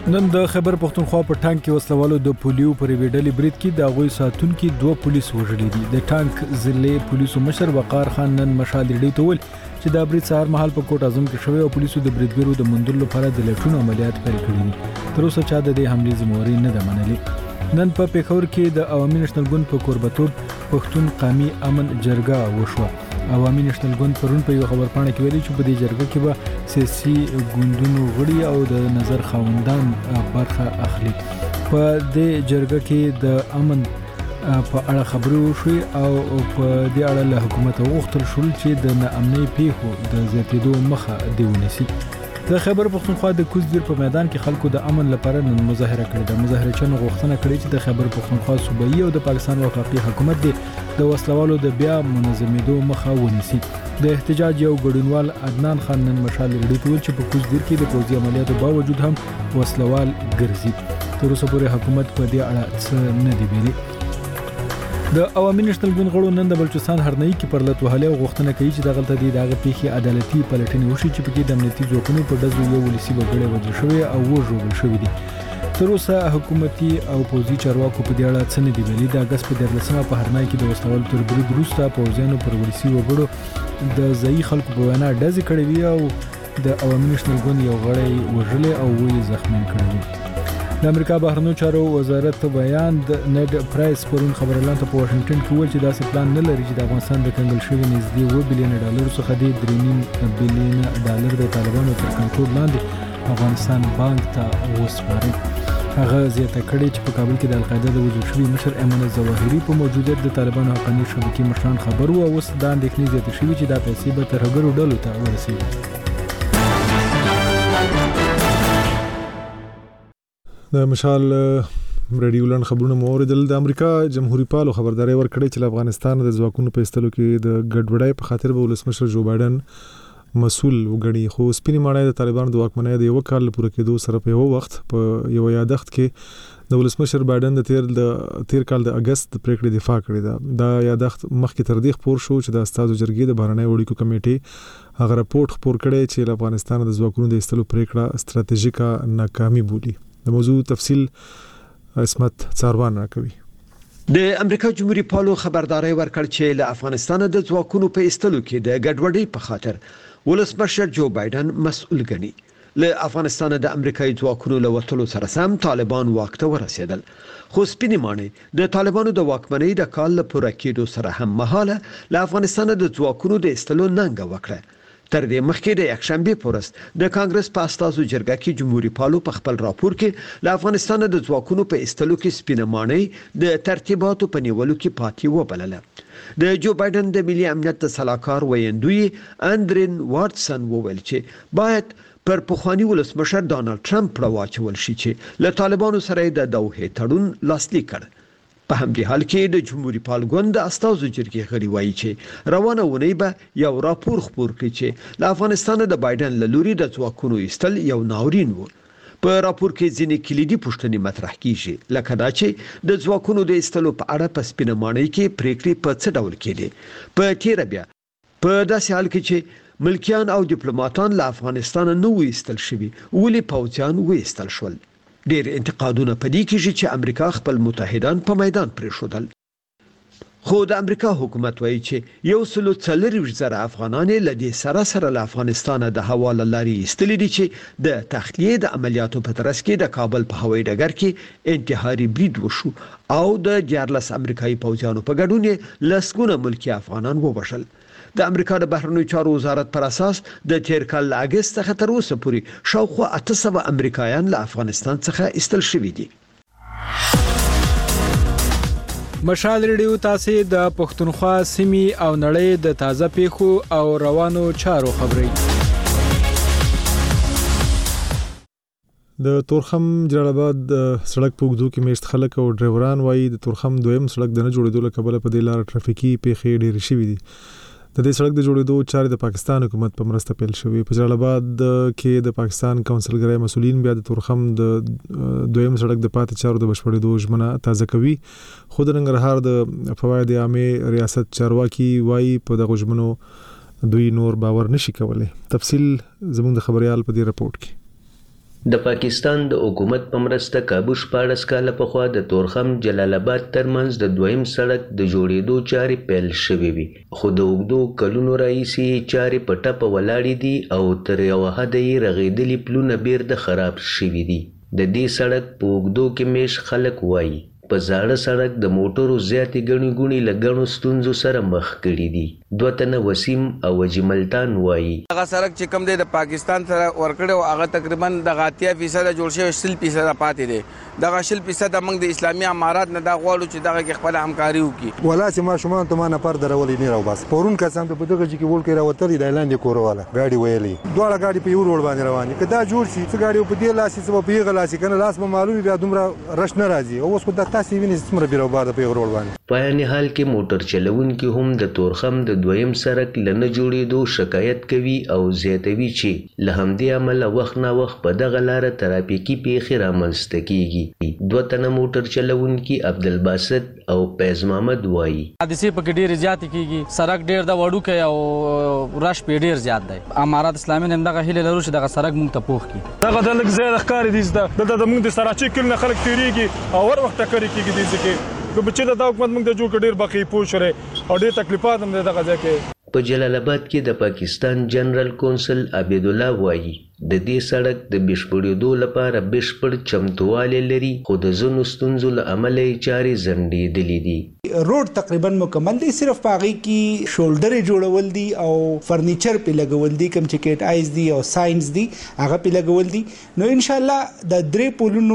Speaker 1: نن د خیبر پختونخوا په ټانک کې وسلوالو د پولیو پر ویډلې برید کې د غوي ساتونکو دوه پولیس وژلي دي. د ټانک ضلع پولیسو مشر وقار خان نن مشال ریډیو ته ویل چې د برید سهار مهال په کوټ اعظم کې شوی او پولیسو د بریدګرو د مندلو لپاره د لټون عملیات پیل کړي دي. تر اوسه چا د دې حملې ذمہواري نه ده منلې. نن په پیښور کې د عوامي نېشنل ګوند په کوربتوب پښتون قومي امن جرګه وشوه. عوامي نېشنل ګوند پرون په یو خبرپاڼه کې ویلي چې په دې جرګه کې به سیاسي ګوندونو غړي او د نظر خاوندان برخه اخلي. په دې جرګه کې د امن په اړه خبرې وشوې او په دې اړه له حکومت غوښتل شول چې د ناامنۍ پیښو د زیاتېدو مخه دې ونیسي. د خیبر پختونخوا د کوزدیر په میدان کې خلکو د امن لپاره نن مظاهره کړې ده. مظاهرچیانو غوښتنه کړې چې د خیبر پختونخوا صوبایي او د پاکستان وفاقي حکومت د وسلوالو د بیا منظمېدو مخه ونیسي. د احتجاج یو ګډونوال عدنان خان نن مشال ریډیو ته ویل چې په کوزدیر کې د پوځي عملیاتو باوجود هم وسلوال ګرځي. تر اوسه پورې حکومت په دې اړه څه نه دی ویلي. د عوامي نېشنل ګوند غړو نن د بلوچستان هرنۍ کې پر لټ وهلې او غوښتنه کوي چې د غلطه دي دغه پیښې عدالتي پلټنې وشي چې پکې د امنیتي ځواکونو په ډزو یو ولسی وګړي وژل شوی او وژل شوی دي. تر اوسه حکومتي او پوځي چارواکو په دې اړه څه نه دی ویلي. د اگست په دیارلسمه په هرنۍ کې د وسلوالو تر برید وروسته پوځیانو پر ولسی وګړو د ځایي خلکو په وینا ډزې کړې وي او د عوامي نېشنل ګوند یو غړی وژل او وی زخمی کړی. د امریکا بهرنیو چارو وزارت بیان د نډ پرایس پرون خبرلاند ته په واشنگټن کې ویل چې داسې پلان نه لري چې د افغانستان د کنګل شوی نږدې اووه بلین ډالر څخه د درې نیم بلین ډالر د طالبانو تر کنټرول لاندې افغانستان بانک ته وسپاري. هغه زیاته کړې چې په کابل کې د القاعده د وژل شوي مشر ایمن الظواهري په موجودیت د طالبانو حقاني شبکې مشران خبر وو او اوس دا اندېښنې زیاتې شوي چې دا پیسې به ترهګرو ډلو ته ورسېږي.
Speaker 3: د مشال ریډیو لاند خبرونه مو اوریدل. د امریکا جمهوریت پالو خبرداري ورکړې چې افغانستان د ځواکونو په استلو کې د ګډوډۍ په خاطر به ولسمشر جو بایدن مسؤل وګڼي. خو سپینې ماڼۍ د طالبانو د واکمنۍ د یو کال لپاره کېدو سره په یو وخت په یو یادښت کې د ولسمشر بایدن د تیر د تیر کال د اگست د پریکړې دفاع کړې ده. دا یادښت مخکې تر دې خبر شو چې د استادو جرګې د بهرنۍ اړیکو کمیټې هغه راپورټ خبر کړی چې افغانستان د ځواکونو د استلو پریکړه ستراتیژیکه ناکامي بولي. د موضوع تفصیل اسمت څاروان راکوي.
Speaker 2: د امریکا جمهوریت پالو خبرداري ورکړ چې له افغانستان د ځواکونو په استلو کې د ګډوډۍ په خاطر ولسمشر جو بایدن مسؤل ګڼي. له افغانستان د امریکایي ځواکونو له وټلو سره سم طالبان واک ته ورسېدل. خو سپینې ماڼۍ د طالبانو د واکمنۍ د کال لپاره کېدو سره هم مهاله له افغانستان د ځواکونو د استلو ننګ وکړه. تر دې مخکې د یکشنبه پورس د کانګرس په استازو جرګه کې جمهوریت پالو په خپل راپور کې له افغانستان د ځواکونو په استلو کې سپینه ماڼۍ د ترتیباتو په نیولو کې پاتې وبلله. د جو بایدن د ملي امنیت د سلاکار ویندوی اندرین واتسن وویل چې باید پر پخوانی ولسمشر ډانلډ ټرمپ راواچول شي چې له طالبانو سره د دوحې تړون لاسلیک کړ. په همدې حال کې د جمهوریت پال ګوند د استازو جرګې غړي وایي چې روانه ونی به یو راپور خپور کړي چې له افغانستان د بایدن له لوري د ځواکونو ایستل یو ناورین وو. په راپور کې ځینې کلیدي پوښتنې مطرح کیږي لکه دا چې د ځواکونو د ایستلو په اړه په سپینه ماڼۍ کې پریکړې په څه ډول کېدې. په تیر بیا په داسې حال کې چې ملکیان او ډیپلوماټان له افغانستان نه وېستل شوي ولې پوځیان وېستل شول. ډېر انتقادونه پدې کېږي چې امریکا خپل متحدان په میدان پرېښودل. خو د امریکا حکومت وایي چې یو سلو څلوېښت زره افغانان له دې سره سره له افغانستان د هوا له لارې ایستلي دي چې د تخلیې د عملیاتو په ترڅ کې د کابل په هوایي ډګر کې انتحاري برید وشو او د دیارلس امریکایي پوځیانو په ګډون لسګونه ملکي افغانان ووژل. د امریکا د بهرنیو چارو وزارت پر اساس د تیر کال اگست څخه تر اوسه پورې شاوخوا اته سوه امریکایان له افغانستان څخه ایستل شوي دي.
Speaker 1: مشال ریډیو تاسو د پښتونخوا سیمې او نړۍ د تازه پیښو او روانو چارو خبري.
Speaker 3: د تورخم جلال د سړک په اوږدو کې میشت خلک او ډرایوران وایي د تورخم دویم سړک د نه جوړېدو له کبله په دې لار ټرافیکي پیښې ډېرې شوي دي. د دې سړک د جوړېدو چارې د پاکستان حکومت په مرسته پیل شوې. په جلال آباد کې د پاکستان کونسلګرۍ مسولین بیا د تورخم د دویم سړک د پاتې چارو د بشپړېدو ژمنه تازه کوي. خو د ننګرهار د فواید عامه ریاست چارواکي وایي په دغه ژمنو دوی نور باور نشي کولای. تفصیل زموږ د خبريال په دې رپورت کې.
Speaker 4: د پاکستان د حکومت په مرسته کابو شپاړس کاله پخوا د تورخم جلال آباد ترمنځ د دویم سړک د جوړېدو چارې پیل شوې وي، خو د اوږدو کلونو راهیسې چارې په ټپه ولاړې دي او تر یوه حده یې رغېدلي پلونه بیرته خراب شوي دي. د دې سړک په اوږدو کې میش خلک وایي په زاړه سړک د موټرو زیاتې ګڼې ګوڼې له ګڼو ستونزو سره مخ کړي دي. دوه تنه وسیم او وجملتان وایي
Speaker 6: هغه سړک چې کوم دی د پاکستان سره ورکړی او هغه تقریبا د اتیا فیصده جوړ شوی، شل فیصده پاتې دی. دغه شل فیصده موږ د اسلامي امارات نه دا غواړو چې دغه کې خپله همکاري وکړي.
Speaker 7: ولا چې ماشومان ته ما نفر درولي نه راو بس پرون کسان ته په دغه چې ول کې راوتلي د اعلان دی کوروواله ګاډي ویلي دوه ګاډي په یو روډ باندې رواني کدا جوړ شي چې ګاډي په دې لاسي سبب په غلاسي کنه لاس به معلومي بیا دومره رش نه راځي او اوس خو د تاسو ویني څومره بیرو بار په روډ باندې.
Speaker 4: په عین حال کې موټر چلونکي هم د تورخم د دویم سړک لنه جوړېدو شکایت کوي او زیاتوي چې له همدې امله وخت نا وخت په دغه لاره ترافیکي پیښې رامنځته کیږي. دوه تنه موټر چلونکي عبدالباسط او فیض محمد وایي
Speaker 9: حادثې پکې ډېرې زیاتې کیږي، سړک ډېر د وړوکی او رش پې ډېر زیات دی. امارات اسلامي نه همدغه هیله لرو چې دغه سړک موږ ته پوخ کړي.
Speaker 10: دغه د لږ ځای د ښکارې دي دلته د موږ د سراچې کلي نه خلک تېرېږي او هر وخت ټکرې کېږي دې ځای کې که چې دا حکومت موږ ته جوړ کړ ډېر باقي پوه شوی او ډېر تکلیفات هم دی دغه ځای کې.
Speaker 4: په جلال آباد کې د پاکستان جنرال کونسل عبیدالله وایي د دې سړک د بشپړېدو لپاره بشپړ چمتووالی لري، خو د ځینو ستونزو له امله یې چارې ځنډېدلې دي.
Speaker 26: روډ تقریبا مکمل دی، صرف په هغې کې شولډرې جوړول دي او فرنیچر پې لګول دي، کوم چې کیټ آیز دي او ساینس دي هغه پې لګول دي. نو انشاءالله د درې پولونو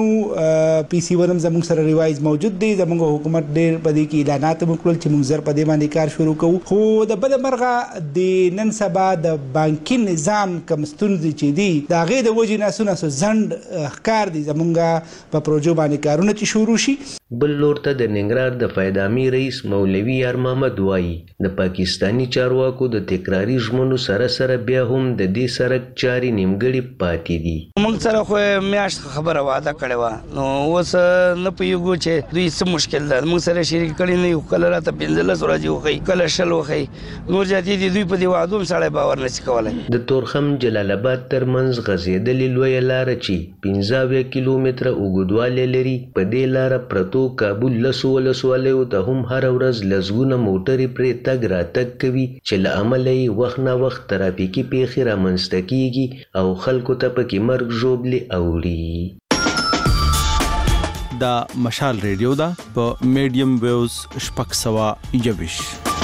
Speaker 26: پی سی ون هم زموږ سره ریوایز موجود دی. زموږ حکومت ډېر په دې کې اعلانات هم وکړل چې موږ زر په دې باندې کار شروع کوو، خو د بده مرغه د نن سبا د بانکي نظام کوم ستونزې چې دي د هغې د وجې نه څونه څه ځنډ ښکار دي زموږ په پروژو باندې کارونه چې شروع شي.
Speaker 4: بل لور ته د ننګرهار د فایدامي رئیس مولوي یار محمد وایي د پاکستاني چارواکو د تکراري ژمنو سره سره بیا هم د دې سړک چارې نیمګړې پاتې دي.
Speaker 27: موږ سره خو میاشت خبره وعده کړې وه، نو اوس نه پوهېږو چې دوی څه مشکل ده. موږ سره شریک کړي نه یو، کله راته پنځلس ورځې وښیي، کله شل وښیي، نور زیاتې دي. دوی په دې وعدو هم سړی باور نشي کولی.
Speaker 4: د تورخم جلال آباد ترمنځ غځېدلې لویه لاره چې پنځه اویا کیلومتره اوږدوالی لري، په دې لاره پرتو کابل لسو ولسوالیو ته هم هره ورځ لسګونه موټرې پرې تګ راتګ کوي چې له امله یې وخت نا وخت ترافیکي پیښې رامنځته کیږي او خلکو ته پکې مرګ ژوبلې اوړي.
Speaker 25: دا مشال ریډیو ده په میډیم ویوز شپږ سوه یویش.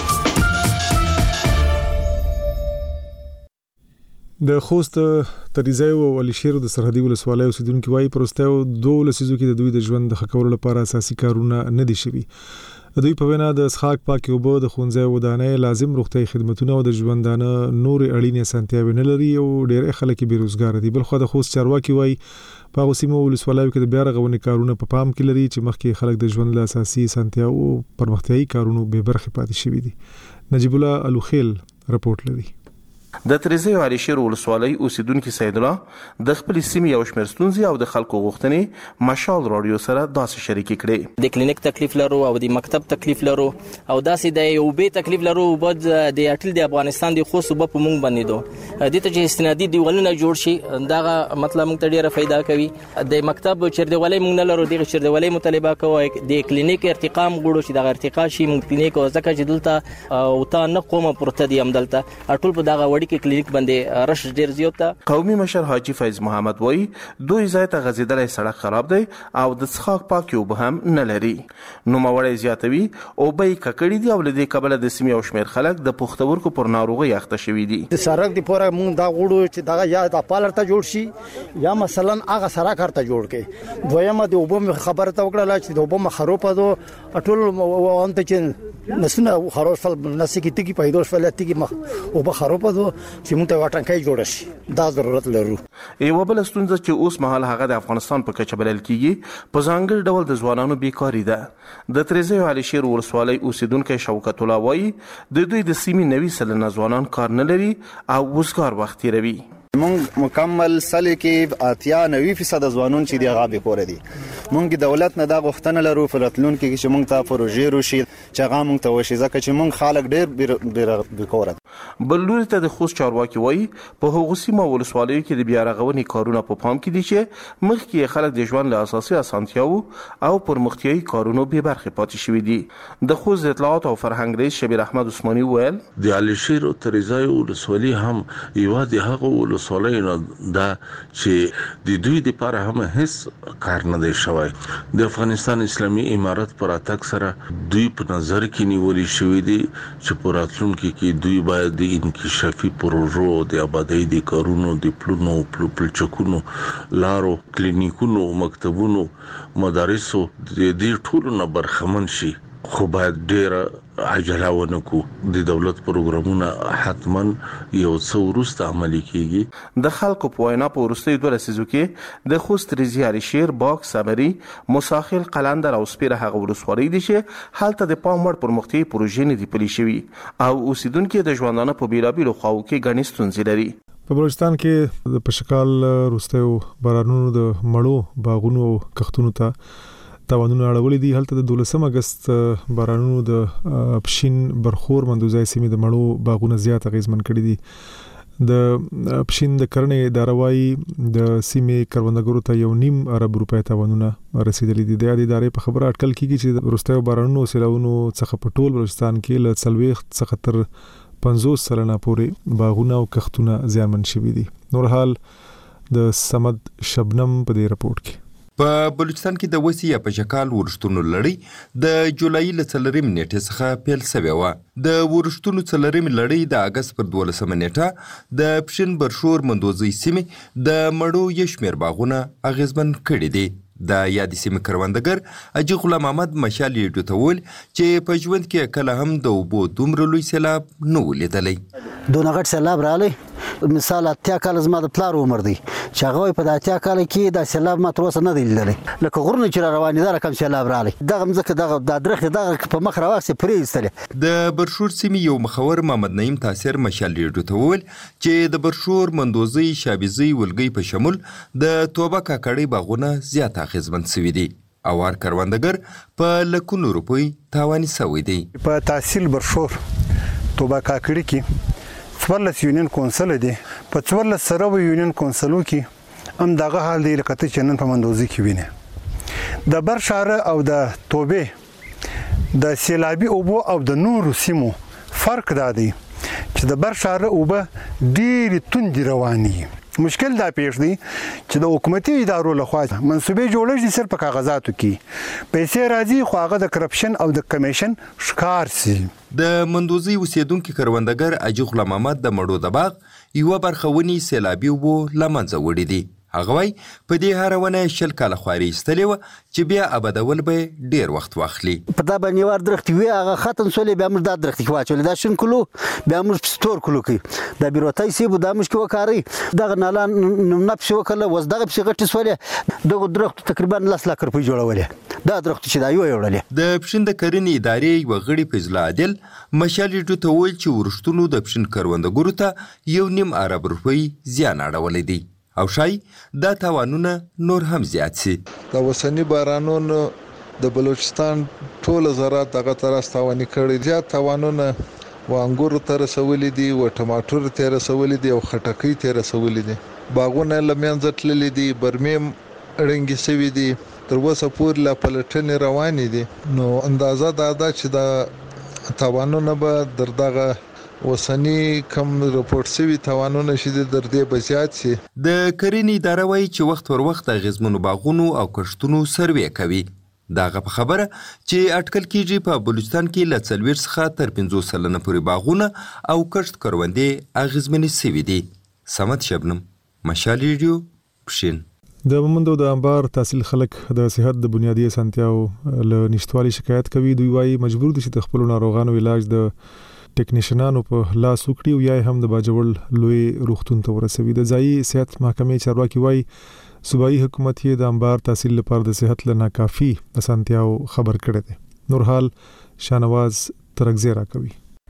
Speaker 3: د خوست تریزای او علي د سرحدي ولسوالۍ اوسیدونکو وايي پروستیو دوه لسیزو کې د دوی د ژوند د ښه کولو لپاره اساسي کارونه نه دي شوي. دوی په وینا د څښاک پاکي اوبه، د ښوونځي ودانۍ، لازم روغتیايي خدمتونه او د ژوندانه نورې اړینې اسانتیاوې نه لري او ډېر خلک بیروزګار دي. بلخو د خوست چارواکي وايي په هغو سیمو ولسوالیو کې د بیا رغونې کارونه په پام کې لري چې مخکې خلک د ژوند له اساسي اسانتیاوو او پرمختیایي کارونو بې برخې پاتې شوي دي. نجیب الله الوخیل رپورټ لري.
Speaker 28: د تریزای او علي ولسوالۍ اوسیدونکو سید الله د خپل سیمې یو شمېر ستونزې او د خلکو غوښتنې مشال رادیو سره داسې شریک کړي.
Speaker 9: د کلینیک تکلیف لرو او د مکتب تکلیف لرو او داسې د یو به تکلیف لرو بعد د اټل د افغانستان د خو صوبه په مونږ باندې دو د ته چې استنادي دیوالونه جوړ شي دا مطلب مونږ ته ډیره فائدہ کوي. د مکتب چردوالۍ مونږ نه لرو، د چردوالۍ مطالبه کوي، د کلینیک ارتقا مغړو چې د ارتقا شي مونږ کلینیک او ځکه چې دلته او تا نه قومه پرته دی هم دلته اټول په دغه وړي کې کلینیک باندې رش ډیر زیات.
Speaker 28: قومي مشر حاجی فیض محمد وایي دوی ځای ته غځېدلی سړک خراب دی او د څښاک پاکې اوبه هم نه لري. نوموړی زیاتوي اوبه یې ککړې دي او له دې کبله د سیمې یو شمېر خلک د پښتورګو پر ناروغۍ اخته شوي دي.
Speaker 29: د سړک دپاره موږ دا غواړو چې دغه یا د پالر ته جوړ شي یا مثلا هغه سړک هرته جوړ کړي. دویمه د اوبو خبره ته وکړله چې د اوبو مخروپه دو ټول انته چې نسونه خراب شول نسې کې تیږي پیدا شول تیږي مخ اوبه خرابه دو چې موږ ته واټنکۍ جوړ شي دا ضرورت لرو.
Speaker 28: یو بل ستونزه چې اوس مهال هغه د افغانستان په کچه بلل کیږي په ځانګړي ډول د ځوانانو بیکاری ده. د تریزای او علي شیر ولسوالۍ اوسیدونکو شوکت الله وایي د دوی د سیمې نوي سلنه ځوانان کار نه لري او وزګار وخت تیروي.
Speaker 5: مونږ مکمل سل کې اتیا نوي فیصد ځوانون چې دی غابې کور دي. مونږ د دولت نه دا غوښتنه لرو فرتلون کې چې مونږ ته پروژې روشي چې هغه مونږ ته وشي ځکه چې مونږ خلک ډېر بیکاره.
Speaker 28: بل لوري ته د خوست چارواکي وایي په هغو سیمو ولسوالیو کې د بیا رغونې کارونه په پام کې دي چې مخکې خلک د ژوند له اساسي اسانتیاو او پرمختیایي کارونو بې برخې پاتې شوي دي. د خوست اطلاعات او فرهنګ رئیس شبیر احمد عثماني وویل
Speaker 8: د علشیر او تریزای ولسوالي هم یو د هغه ولسوالۍ نه دا چې د دوی لپاره هم هیڅ کار نه دی شوی. د افغانستان اسلامي امارت پر اتاک سره دوی په نظر کې نیولې شوې دي چې په راتلونکي کې دوی باید د انکشافي پروژو د آبادی د کارونو د پلونو پلچکونو لارو کلینیکونو مکتبونو مدارسو د دې ټولو نه برخمن شي. خو باید ډیر عجله ونکو. د دولت پروګرامونه حتما یو څو وروسته عملي کیږي.
Speaker 28: د خلکو په وینا په وروستیو دوه لسیزو کې د خوست ریزیاري شیر باغ صبري مساخل قلندر او سپیره هغه ولسوالۍ دي چې هلته د پام وړ پرمختیایي پروژې نه دي پلي شوي او اوسیدونکو د ژوندانه په بیلابیلو خواو کې ګڼې ستونزې لري.
Speaker 3: په بلوچستان کې د پشکال وروستیو بارانونو د مړو باغونو او کښتونو ته تاوانونه اړولې دي. هلته د دولسم اگست بارانونو د پښین برخور مندوزای سیمې د مړو باغونه زیات اغیزمن کړي دي. د پښین د کرنې اداره وايي د سیمې کروندګرو ته یو نیم ارب روپۍ تاوانونه رسیدلي دي. د ادارې په خبره اټکل کیږي چې د وروستیو بارانونو سیلاونو څخه په ټول بلوچستان کې له څلوېښت څخه تر پنځوس سلنه پورې باغونه او کښتونه زیانمن شوي دي. نور حال د سمد شبنم په دې رپورت کې.
Speaker 11: په بلوچستان کې د وسی یا پشکال ورشتونو لړۍ د جولای ل څلورم نیټه څخه پیل شوې و. د ورشتونو څلورم لړۍ د اگست پر دولسمه نیټه د پښین برشور مندوزي سیمې د مړو یشمیر باغونه اغیزمن کړي دي. د یادې سیمې کروندګر اجي غلام محمد مشال یې ډوتول چې په ژوند کې کله هم د اوبو دومره لوی سیلاب نه ولیدلی.
Speaker 29: دونه غټ سیلاب رالی مثال اتیا کال زما د پلار عمر دی چې هغه په اتیا کال کې د سیلاب ما تر اوسه نه دی لیدلی. لکه غرونه چې روان دي رقم سیلاب رالی دغه مځکه دغه د درخت دغه په مخ راوخسي پرې ایستلې.
Speaker 11: د برشور سیمې یو مخور محمد نعیم تاثیر مشال یې ډوتول چې د برشور مندوزي شابيزي ولګي په شمول د توبه کاکړی باغونه زیات اغیزمن شوي دي. اوار کروندګر په لکونو روپۍ تاواني شوی دی.
Speaker 7: په تحصیل برشور توبه کاکړی کې څوارلس یونین کونسل دی. په څوارلس سره یونین کونسلو کې هم دغه حال دی لکه چې نن په مندوزي کې ویني. د برشاره او د توبه د سیلابي اوبو او د نورو سیمو فرق دا دی چې د برشاره اوبه ډېرې توندې رواني. مشکل دا پیښ دی چې د حکومتي ادارو لخوا منصوبې جوړې دي سر په کاغذاتو کې پیسې راځي خو هغه د کرپشن او د کمیشن ښکار سي.
Speaker 11: د مندوزي اوسیدونکو کروندګر اجي غلام محمد د مړو د باغ یو برخه ونی سیلابي وو لمنځه وړي دي. هغه وای په دې هرونه شل کاله خواري استلې و چې بیا ابدول به ډیر وخت واخلي.
Speaker 29: په دا باندې ور درخت وی هغه ختم سولې بیا موږ د درخت کې واچول دا شین کلو بیا موږ ستور کلو کې د بیروتای سی بو دا موږ کې وکاري دغه نالان نفس وکړه وز دغه په غټي سولې دغه درخت تقریبا لاس لا کړ په جوړولې دا درخت چې دا یو وړلې.
Speaker 11: د پښین د کرنې ادارې وغړي فضل عادل مشالې ټو ته ویل چې ورشتونو د پښین کروندګرو ته یو نیم ارب روپۍ زیان اړولې دي او شای دا تاوانونه نور هم زیات سي.
Speaker 12: د وسنی بارانونو د بلوچستان ټول زراعت دغه تر استاونی کړي زیات تاوانونه و انګور تر رسولې دي و ټماټر تر رسولې دي او خټکۍ تر رسولې دي. باغونه لمنځه تللې دي برمیم رنګي سوي دي تر اوسه پورې لا پلټنې روانې دي. نو اندازه دا ده چې دا تاوانونه به در دغه وسنی کم رپورټ شوی تاوانونه شې د دردې بزیات سي.
Speaker 11: د کرنې اداره وايي چې وخت ور وخت غزمنو باغونو او کښتونو سروې کوي. داغه په خبره چې اټکل کیږي په بلوچستان کې ل څلوېښت څخه تر پنځوس سلنه پورې باغونه او کښت کروندې اغیزمنې سوي دي. سمد شبنم مشال ریډیو پښین.
Speaker 3: د مومندو د انبار تحصیل خلک د صحت د بنیادی اسانتیاو له نشټوالي شکایت کوي. دوی وايي مجبور دي چې د خپل ناروغانو علاج د ټیکنیشنانو په لاس وکړي او یا هم د باجوړ لوی روغتون ته ورسوي. د ځایي صحت محکمې چارواکي وايي صوبایي حکومت یې د انبار تحصیل لپاره د صحت له ناکافي اسانتیاو خبر کړی دی. نور حال شانواز ترغزی را کوي.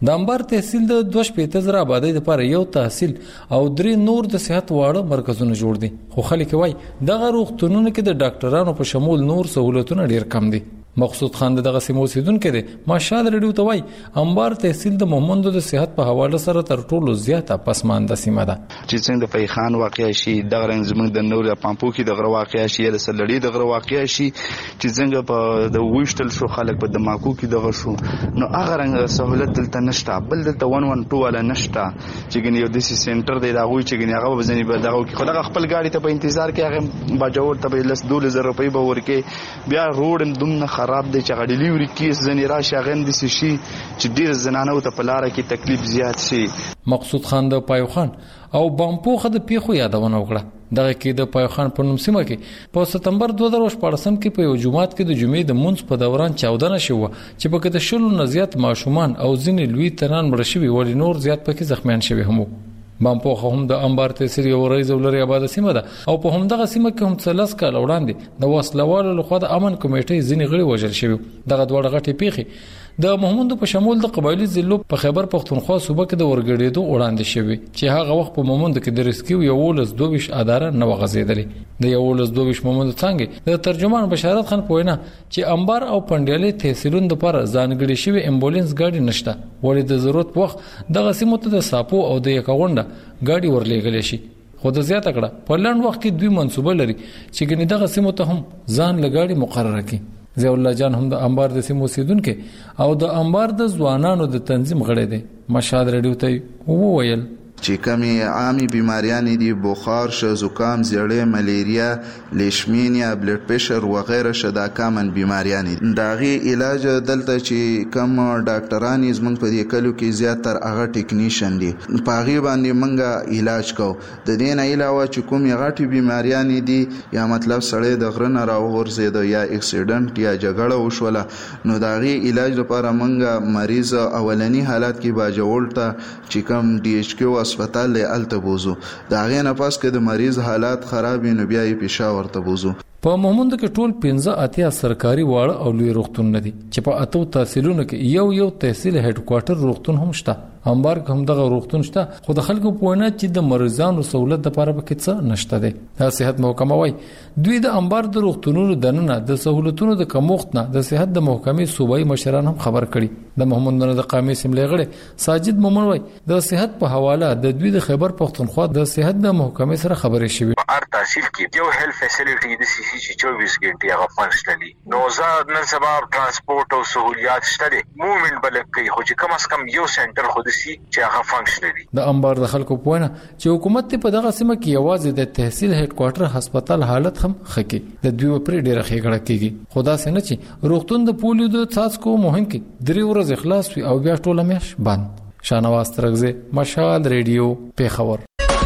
Speaker 13: د انبار تحصیل د دوه شپېته زره آبادۍ لپاره یو تحصیل او درې نور د صحت واړه مرکزونه جوړ دي، خو خلک وایي دغه روغتونونو کې د ډاکټرانو په شمول نور سہولتونه ډیر کم دي. مقصود خان دغه سیمو اوسیدونکو دی ماشال رډیو ته وای انبار تحصیل د مومندو د صحت په حواله سره تر ټولو زیاته پسمانده سیمه ده.
Speaker 14: چې څنګه د فیخان واقع شي دغه رنګ زموږ د نور د پامپو کې دغه واقع شي د سلړی دغه واقع شي چې څنګه په د وښتل شو خلک په دماکو کې دغه شو نو هغه رنګ سہولت دلته نشته، بل دلته ون ون ټو ولا نشته چې ګنې یو د سی سنټر دی دا غوي چې ګنې هغه وزنی به دغه کې خدای خپل گاډي ته په انتظار کې هغه باجوړ ته به لس دوه زره روپۍ به ورکې بیا روډ دومره خراب دی چې ډیلیوري کیس زنی راشه غند سي شي چې ډیر زنانه ته په لار کې تکلیف زیات شي.
Speaker 13: مقصود خان د پایوخان او بامپوخه د پیخو یادونه وکړه. دغه کې د پایوخان په نوم سیمه کې په سپتمبر دوه زره شپږم کې په یو جمعات کې د جمعې د منځ په دوران چاودنه شوه چې په کې د شلو نه زیات ماشومان او ځینې لوی تنان مړ شوي ول نور زیات پکې زخمیان شوي هم. بامپوخه هم د انبار تحصیل یو رئیس ولري آباد سیمه ده او په هم دغه سیمه کې هم څلس کال وړاندې د وسلوالو لخوا د امن کمیټې ځینې غړي وژل شوي. دغه دوه غټي پیخي د محمد په شمول د قبایلی ضلعو په خیبر پختونخوا صوبه کې د ورګړېدو وړاندې شوی چې هغه وخت په محمد کې د ریسکیو یو ولس دوه اداره نه وغځېدلې. د یو ولس دوه محمد څنګه د ترجمان بشارت خان پوینا چې انبار او پندیالې تحصیلون د پر ځانګړي شوی امبولانس گاډي نشته ولې د ضرورت وخت دغه سیمه ته د ساپو او د یکاونډه گاډي ورلېګل شي. خو د زیاته کړه په لند وخت کې دوی منسوبه لري چې ګنې دغه سیمه ته هم ځان لګاډي مقرره کړي. ضیاء الله جان هم د انبار د سیمو اوسیدونکو او د انبار د ځوانانو د تنظیم غړی دی. مشهد رډیو ته وویل
Speaker 14: چې کمی عامي بیماریاں دي بخار شه زکام زیړې ملیریا لیشمینیا بلډ پریشر و غیره شدا کامن بیماریاں دي. داغي علاج دلته چې کم ډاکټران زمنګ په دې کلو کې زیاتر هغه ټیکنیشن دي پاغي باندې منګه علاج کو. د دې نه علاوه چې کوم غټي بیماریاں دي یا مطلب سړی د غرن راوغورځید یا اکسیډنټ یا جګړه وشوله نو داغي علاج لپاره منګه مریض اولنی حالات کې باجوړتا چې کم ډي ایچ کیو هسپتال له الته بوزو دا غي نه پاس کې د مریض حالات خراب نو بیا یې پېښور ته بوزو.
Speaker 13: په محمد کې ټول پنځه اتیا سرکاري واړه او لوی روغتون دي چې په اتو تحصیلونو کې یو یو تحصیل هډ کوارټر روغتون هم شته. انبار کوم دغه روغتون شته خو د خلکو په وینا چې د مریضانو سہولت لپاره پکې څه نشته دي. د صحت محکمه وای دوی د انبار د روغتونونو دننه د سہولتونو د کموخت نه د صحت د محکمې صوبایي مشران هم خبر کړي. د محمد بن د قامي سیملې غړي ساجد مومن وای د صحت په حواله د دوی د خیبر پختونخوا د صحت د محکمې سره خبرې شوې.
Speaker 15: هر تحصیل کې یو هیلث فیسیلیټي د سی سی چې چوبیس غنټې هغه فنکشنالي نو زاد نن سبا ترانسپورت او سہولیات شته موومېنټ بلک کوي خو چې کم از کم یو سنټر خو د سی چې هغه فنکشنالي. د انبار د خلکو په وینا چې حکومت په دغه سیمه کې یوازې د تحصیل هډ کوارټر هسپتال حالت هم خکې د دوی پرې ډیره خېګړه کیږي. خدا سينه چې روغتون د پولیو د څاڅکو مهم کې درې ورځې خلاص وي او بیا ټوله میاش بند. شانواز ترغزه مشال ریډیو پیښور.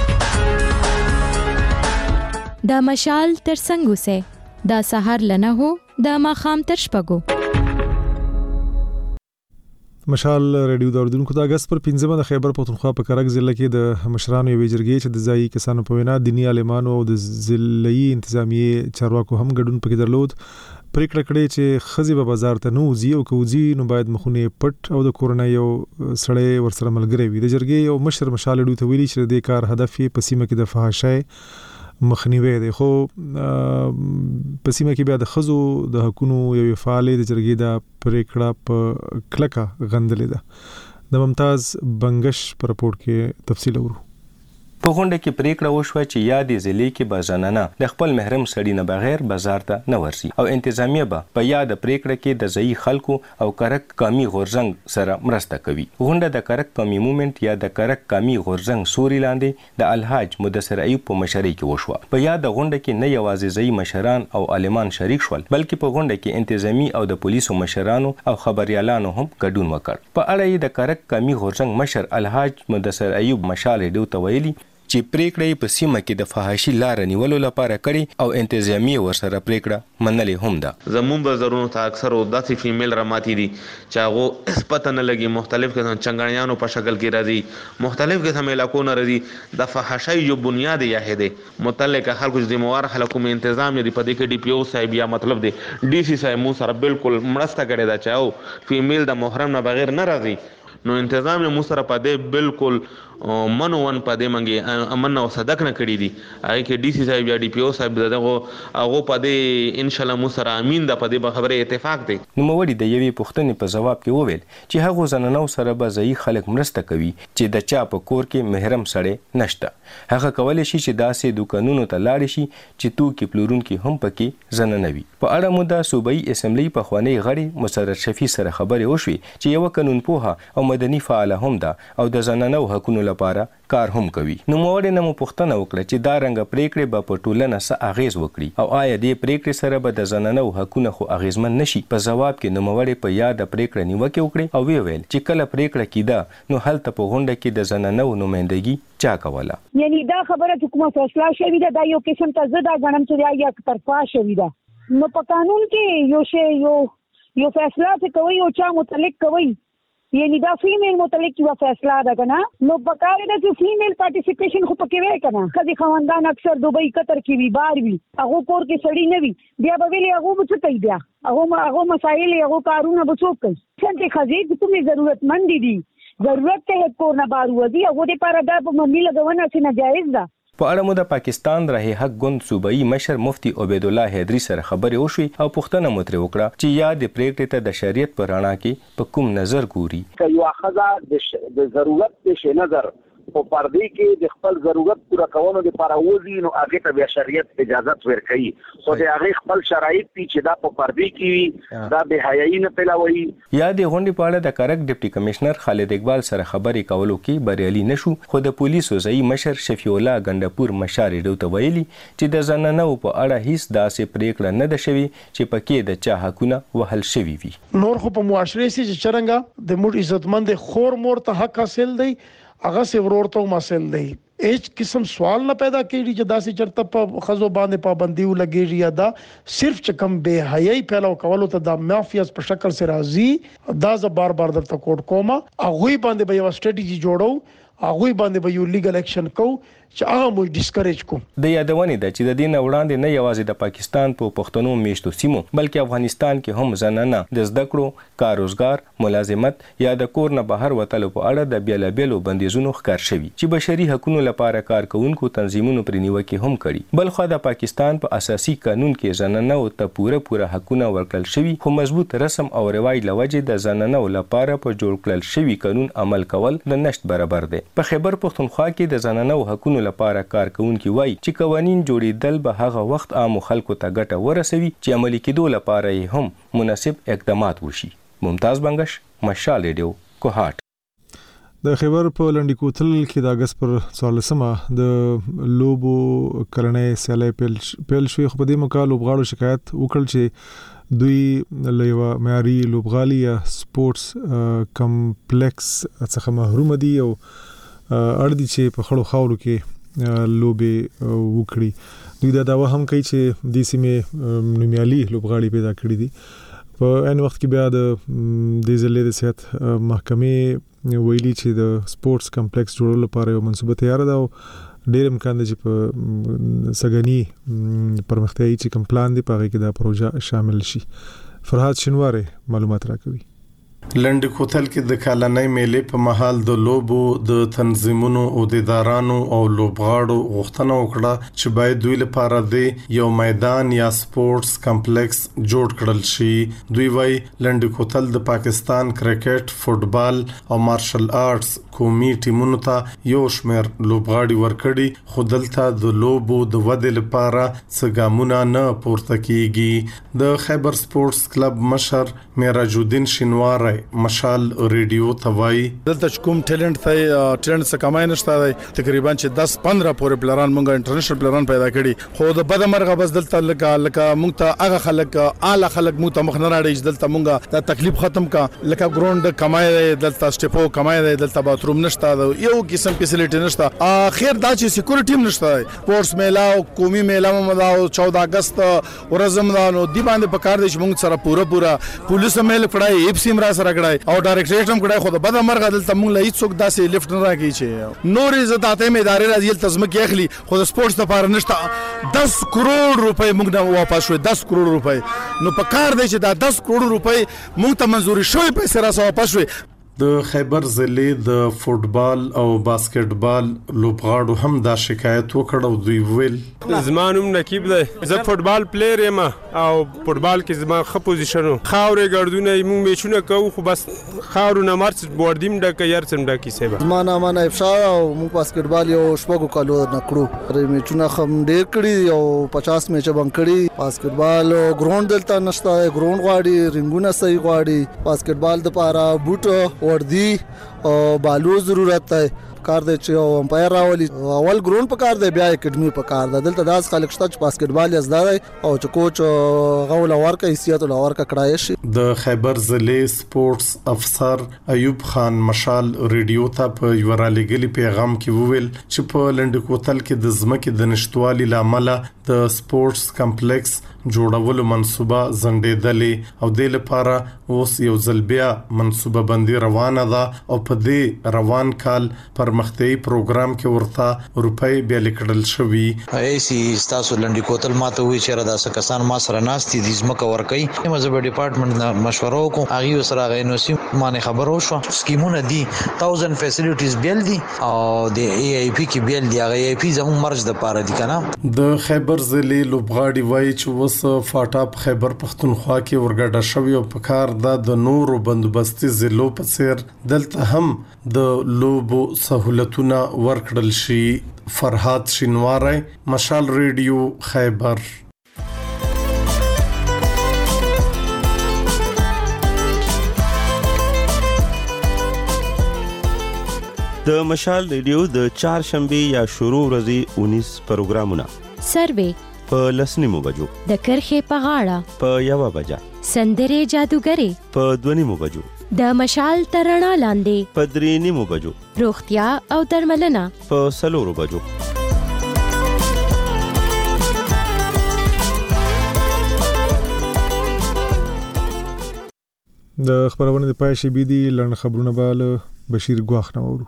Speaker 16: د مشال تر څنګه سه د سحر لنه هو د ماخام تر شپګو.
Speaker 3: مشال ریډیو د اردوونکو د اگست پر پنځمه د خیبر پختونخوا په کرک ضلع کې د مشرانو یو جرګې چې د ځایي کسانو په وینا دینی عالمانو او د ضلعي انتظامیه چارواکو هم ګډون پکې درلود. پریکړه کړې چې خزي په بازار ته نو زی او کوزي نو باید مخونه پټ او د کورونا یو سړی ورسره ملګری وي. د جرګې یو مشر مشال ریډیو ته ویلي چې د کار هدف یې په سیمه کې د فحاشۍ مخنیوي دی. خو په سیمه کې بیا د خزو د حقونو یو فعالې د جرګې د پریکړه په کلکه غندلې ده. د ممتاز بنگش پر رپورت کې تفصیل ورو.
Speaker 17: په غونډه کې پریکړه وشوه چې یا د ضلع کې به زنانه د خپل محرم سړي نه بغیر بازار ته نه ورسي او انتظامیه به په یاد پریکړه کې د ځایي خلکو او کرک قومي غورځنګ سره مرسته کوي. غونډه د کرک قومي موومېنټ یا د کرک قومي غورځنګ سوري لاندې د الحاج مدثر ایوب په مشرۍ کې وشوه. په یاد غونډه کې نه یوازې ځایي مشران او عالمان شریک شول بلکې په غونډه کې انتظامی او د پولیسو مشرانو او خبريالانو هم ګډون وکړ. په اړه یې د کرک قومي غورځنګ مشر الحاج مدثر ایوب مشال ډیو ته ویلي چې پریکړه په سیمه کې د فحاشي لار نیولو لپاره کړي او انتظامی ورسره پریکړه منلې هم ده.
Speaker 18: زمون بازارونو ته اکثر او داسې فیمیل راماتي دي چې هغه اس پته نه لګي مختلف قسم چنګړیانو په شکل کې راځي مختلف قسم علاقو نه راځي د فحاشۍ جو بنیاد یې هده متعلق خلکو ذمہ وار خلکو مې تنظیم لري په دې کې ډي پی او صاحب یا مطلب دی ډي سي صاحب مو سره بالکل مرسته کړې ده چې او فیمیل د محرم نه بغیر نه راځي نو تنظیم مو سره پدې بالکل منو ون پدې منګي امن او صدق نه کړی دي هغه کې ډي سي صاحب یا ډي پی او صاحب دغه هغه پدې ان شاء الله مو سره امین د پدې خبره اتفاق دی.
Speaker 17: نو موري د یوې پوښتنې په جواب کې وویل چې هغه زنانو سره به ځای خلک مرسته کوي چې د چا په کور کې محرم سړی نشته. هغه کولای شي چې داسې دکانونو ته لاړ شي چې توکي پلورونکي هم پکې زنانه وي. په اړه مو د صوبایي اسمبلی په خوانی غړي مسرت شفیع سره خبرې وشوي چې یو قانون پوها او مدني فعال هم ده او د زنانو حقوقو لپاره کار هم کوي. نو موږ نه مو پوښتنه وکړه چې دا رنګ پریکړې به په ټولنه څه اغیز وکړي او آیا دې پریکړې سره به د زنانو حقوقو خو اغیزمن نشي. په جواب کې نو موږ په یاد پریکړه نیوکه وکړي او ویل چې کله پریکړه کیده نو هلته په غونډه کې د زنانو نمائندګي چا کوله.
Speaker 1: یعنی دا خبره چې کومه فیصله شوې ده دا یو قسم ته زدا غنم چې یا یک طرفه شوې ده. نو په قانون کې یو شی یو یو فیصله چې کوي او چا متعلق کوي یعنی دا فیمیل متعلق یو فیصله ده کنه. نو په کار ده چې فیمیل پارټیسیپیشن خو پکې وای کنه. کدي خواندان اکثر دوبۍ قطر کې وی بار وی هغه کور کې سړی نه وی بیا به ویلي هغه څه کوي بیا هغه هغه مسایل هغه کارونه به څوک کوي. څنګه خزې کومې ضرورت مند دي ضرورت ته کور نه بار ودی هغه لپاره دا په ممنی لګونه چې ناجایز ده.
Speaker 17: په اړه مو د پاکستان رهي حق ګوند صوبایي مشر مفتی عبید الله حیدری سره خبرې وشوي او پوښتنه مو ترې وکړه چې یا د پریکړې ته د شریعت په رڼا کې په کوم نظر ګوري.
Speaker 2: یو خزه د ضرورت په نظر په پردې کې د خپل ضرورت پوره کولو لپاره وځي نو هغه ته بیا شریعت اجازه ورکړي خو د هغه خپل شرایط چې دا په پردې کې دا به حیايي نه پیلاوي.
Speaker 17: یا د غونډې په اړه د کارک ډیپټي کمشنر خالد اقبال سره خبرې کولو کې بریالي نشو خو د پولیسو ځای مشر شفیع الله ګندپور مشار ډو ته ویلي چې د زنانو په اړه هیڅ داسې پریکړه نه ده شوې چې پکې د چا حقونه وهل شوي وي.
Speaker 6: نور خو په معاشره سي چې چرنګا د موږ عزتمند خور مور ته حق حاصل دی هغه سي ورورته مسل دی. هیڅ قسم سوال نه پیدا کیږي چې داسې چرته په خزو باندې پابندي ولګیږي یا دا صرف چې کم به حیاي پیلاو کولو ته د مافیاز په شکل سره راځي دا ز بار بار درته کوټ کومه هغه باندې به یو سټریټجی جوړو هغه باندې به یو لیګل اکشن کو چې هغه مو ډیسکریج کو.
Speaker 17: د یادونې ده چې د دین وړاندې نه یوازې د پاکستان په پښتنو میشتو سیمو بلکې افغانستان کې هم زنانه د زده کړو کار روزګار ملازمت یا د کور نه بهر وتلو په اړه د بیلابیلو بندیزونو ښکار شوي چې بشري حقوقو لپاره کارکونکو تنظیمونو پر نیوکه هم کړي. بل خو د پاکستان په اساسي قانون کې زنانه او ته پوره پوره حقوقونه ورکړل شوي خو مضبوط رسم او رواج لوجه د زنانه لپاره په جوړ کړل شوي قانون عمل کول د نشټ برابر دی. په خیبر پښتونخوا کې د زنانه حقوقو لپاره کارکونکي وایي چې قوانین جوړیدل به هغه وخت عام خلکو ته ګټه ورسوي چې عملي کېدو لپاره یې هم مناسب اقدامات وشي. ممتاز بنگش مشال ریډیو کوهاټ.
Speaker 3: د خیبر په لنډی کوتل کې د اگست پر څوارلسمه د لوبو کلنۍ سیالۍ پیل شوې خو په دې موقع لوبغاړو شکایت وکړ چې دوی له یوه معیاري لوبغالي یا سپورټس کمپلیکس څخه محروم دي او اړ دي چې په خړو خاورو کې لوبې وکړي. دوی دا دعوه هم کوي چې د سیمې نومیالي لوبغاړي پیدا کړي دي. په ان وخت کې بیا د د ضلع د صحت محکمې ویلي چې د سپورټس کمپلیکس جوړولو لپاره یو منصوبه تیار ده او ډېر امکان دی چې په سګنی پرمختیایي چې کوم پلان دی په هغه کې دا پروژه شامل شي. فرحات شینواره معلومات راکوي.
Speaker 28: لنډ کوتل کې د کالنۍ میلې په محل د لوبو د تنظیمونو او د ادارانو او لوبغاړو غوښتنه وکړه چې باید دوی لپاره د یو میدان یا سپورټس کمپلیکس جوړ کړل شي. دوی وايي لنډ کوتل د پاکستان کرکټ، فوتبال او مارشل آرټس قومي ټیمونو ته یو شمېر لوبغاړي ورکړي خو دلته د لوبو د ودې لپاره څه ګامونه نه پورته کیږي. د خیبر سپورټس کلب مشر معراج الدین شینواره مشال ریډیو توای
Speaker 19: دلته کوم ټیلنٹ ته ټیلنٹ څخه کمای نشته دی تقریبا چې دس پندرہ پورې پلیران مونږه انټرنیشنل پلیران پیدا کړي خو د بده مرغه بس دلته لکه لکه مونږ ته هغه خلک اعلی خلک مونږ ته مخ نه راړي دلته مونږه د تکلیف ختم کا لکه ګراوند کمای دلته سټیپو کمای دلته باتروم نشته یو قسم فیسیلیټی نشته. اخر دا چې سکیورټی نشته سپورټس میلا او قومي میلا مو چودہ اگست ورځم دا نو دی باندې پکار دي چې مونږ سره پوره پوره پولیس میل کړای ایپسیم را راګړای او ډایرکټریټ هم کړای خو د بده مرغه دلته مونږ له هیڅ څوک داسې لیفټ نه راکړي چې نور عزت اته مې ادارې راځي تزمکه اخلي خو د سپورټس لپاره نشته. دس کروڑ روپۍ موږ نه واپس شوې دس کروڑ روپۍ نو په کار دی چې دا دس کروڑ روپۍ موږ ته منزوري شوې پیسې را واپس شوې.
Speaker 4: د خیبر ضلع د فوټبال او باسکټبال لوبغاړو هم دا شکایت وکړ او دوی ویل
Speaker 10: زمانوم نقیب دی زه فوټبال پلیر یم او فوټبال کې زما ښه پوزیشن و خاورې ګردونه موږ میچونه کوو خو بس خاورو نه مرچ بوردیم ډکه یارڅم ډکی سیبه
Speaker 20: زما نامه نایب شاه او موږ باسکټبال یو شپږو کالو نه کړو میچونه هم ډېر کړي او پچاس میچه بم کړي باسکټبال ګراوند دلته نشته ګراوند غواړي رنګونه صحیح غواړي باسکټبال د پاره بوټ وردی او بالو ضرورت دی کار دی چې امپایر راولي اول ګراوند په کار دی بیا اکیډمي په کار دی دلته داس خلک شته چې باسکټبال یې زده دی او چې کوچ غول ورکه حیثیت ول ورکه کړای شي
Speaker 4: د خیبر ضلع سپورتس افسر ایوب خان مشال ریډیو ته په یو رالېګلي پیغام کې وویل چې په لنډکوتل کې د ځمکې د نشټوالي لامل د سپورتس کمپلیکس جوړولو منصوبه زنډېدلې او د لپاره اوس یو ځل بیا منصوبه بندي روانه ده او په دې روان کال پرمختیايي پروګرام کې ورته روپۍ بیا لیکل شوی
Speaker 21: ایسي تاسو لنډي کوتل ماته وی چې را داسه کسان ما سره ناستي د ځمکه ورکې مزه ډپارټمنټ نه مشوره وکړو هغه سره غینو سي مانه خبرو شو سکیمونه دي هزار فیسیلیټیز بیل دي او د ای ای پی کې بیل دي هغه ای ای پی زموږ مرز د پاره دي کنه
Speaker 4: د خیبر ضلع لوبغاړي وایي چې فاټا په خیبر پختونخوا کې ورګډه شوی او په کار د نورو بندوبستي ضلعو په څیر دلته هم د لوبو سہولتونه ورکړل شي فرحات شینواری مشال ریډیو خیبر
Speaker 22: د مشال ریډیو د چهارشنبه یا شروع ورځې انیس پروګرامونه
Speaker 16: سروې
Speaker 22: په لسنیمو بجو
Speaker 16: د کرخې په غاړه
Speaker 22: په یوه بجه
Speaker 16: سندرې جادوګرې
Speaker 22: په دونیمو بجو
Speaker 16: د مشال ترڼا لاندې
Speaker 22: په درېنیمو بجو
Speaker 16: روغتیا او درملنه
Speaker 22: په څلورو بجو
Speaker 3: د خبرونه د پای شي بيدي لړن خبرونه بال بشیر ګواخ نورو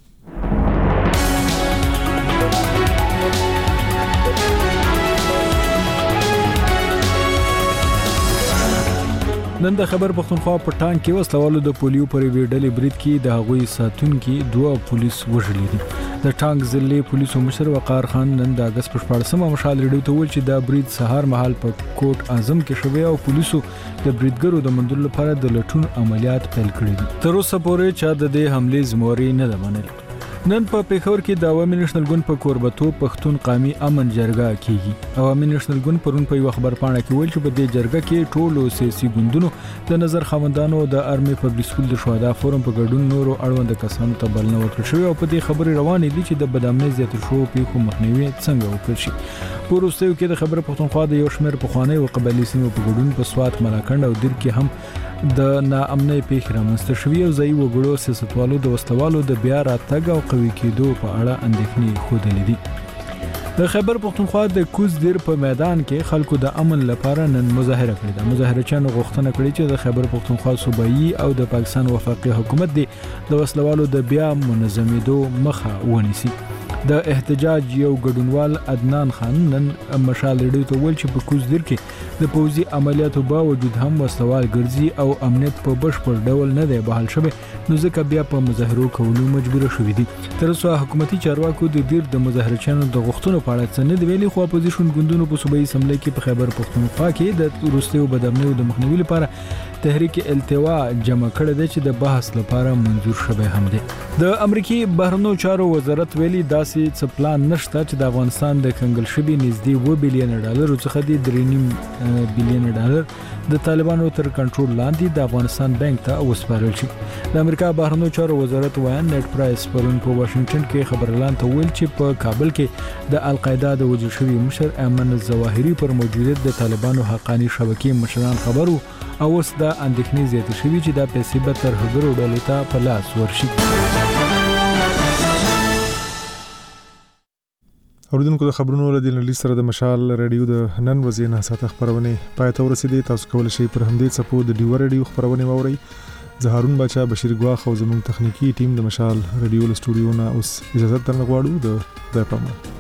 Speaker 3: نن د خبر پښتونخوا په ټانک کې وسلوالو د پولیو پر ویډلې برید کې د هغوی ساتونکو دوه پولیس وژلي دي د ټانک ضلع پولیسو مشر وقار خان نن د اگست په شپږمه مشال ریډیو ته ویل چې دا برید سهار مهال په کوټ اعظم کې شوی او پولیسو د بریدګرو د منډلو لپاره د لټون عملیات پیل کړي دي تر اوسه پورې چا د دې حمله زموري نه ده منلې نن په پیښور کې د عوامي نېشنل ګوند په کوربتو پښتون قومي امن جرګه کیږي عوامي نېشنل ګوند پرون په یو خبر پاڼه کې ویل چې په دې جرګه کې ټولو سیاسي ګوندونو د نظر خوندانو د ارمي پبلک سکول د شهدا فورم په ګډون نورو اړوند کسانو ته بلنه ورکړه شوې او په دې خبرې روانې دي چې د بدامنۍ زیاتې شو پیښو مخنیوي څنګه وکړي شي په وروستیو کې د خبره پښتونخوا د یو شمېر پخوانی او قبایلی سیمو په ګډون په سوات ملاکنډ او دیر کې هم د ناامنۍ پیښې رامنځته شوې او ځایي وګړو سیاستوالو د وسلوالو د بیا راتګ او قوي کېدو په اړه اندېښنې ښودلې دي د خیبر پښتونخوا د کوز دیر په میدان کې خلکو د امن لپاره نن مظاهره کړې ده مظاهرچیانو غوښتنه کړې چې د خیبر پښتونخوا صوبایي او د پاکستان وفاقي حکومت د وسلوالو د بیا منظمېدو مخه ونیسي د احتجاج یو ګډونوال عدنان خان نن مشال ریډیو ته ویل چې په کوز دیر کې د پوځي عملیاتو باوجود هم وسلوال ګرځي او امنیت په بشپړ ډول نه دی بحال شوی نو ځکه بیا په مظاهرو کولو مجبور شوی دي تر اوسه حکومتي چارواکو د دیر د مظاهرچیانو د غوښتنو په اړه څه نه دی ویلي خو اپوزیشن ګوندونو په صوبایي اسمبلی کې په خیبر پښتونخوا کې د وروستیو بدامنیو د مخنیوي لپاره تحریک التوا جمع کړی دی چې د بحث لپاره منظور شوی هم دی د امریکای بهرنیو چارو وزارت ویلي داسې څه پلان نشته چې د افغانستان د کنګل شوی نږدې و بلین ډالر څخه د درې نیم بلین ډالر د طالبانو تر کنټرول لاندې د افغانستان بانک ته وسپارل شي د امریکا بهرنیو چارو وزارت وایي نت پرایس پرون په واشنگټن کې خبرلان ته ویل چې په کابل کې د القاعده د وجود شوی مشر ایمن الظواهری پر موجودیت د طالبانو حقانی شبکې مشران خبرو او اوس د اندېښنې زیاتې شوي چې دا پیسې به تر هغو ډلو ته په لاس ورشي اوریدونکو د خبرونو له دې لړۍ سره د مشال ریډیو د نن ورځې نه ساته خبرونه پای ته ورسېدې تاسو کولی شئ پر همدې څپو د ډیو ریډیو خبرونه واورئ زه هارون بچا بشیر ګواخ او زموږ تخنیکی ټیم د مشال ریډیو له سټوډیو نه اوس اجازه درنه غواړو د د پامه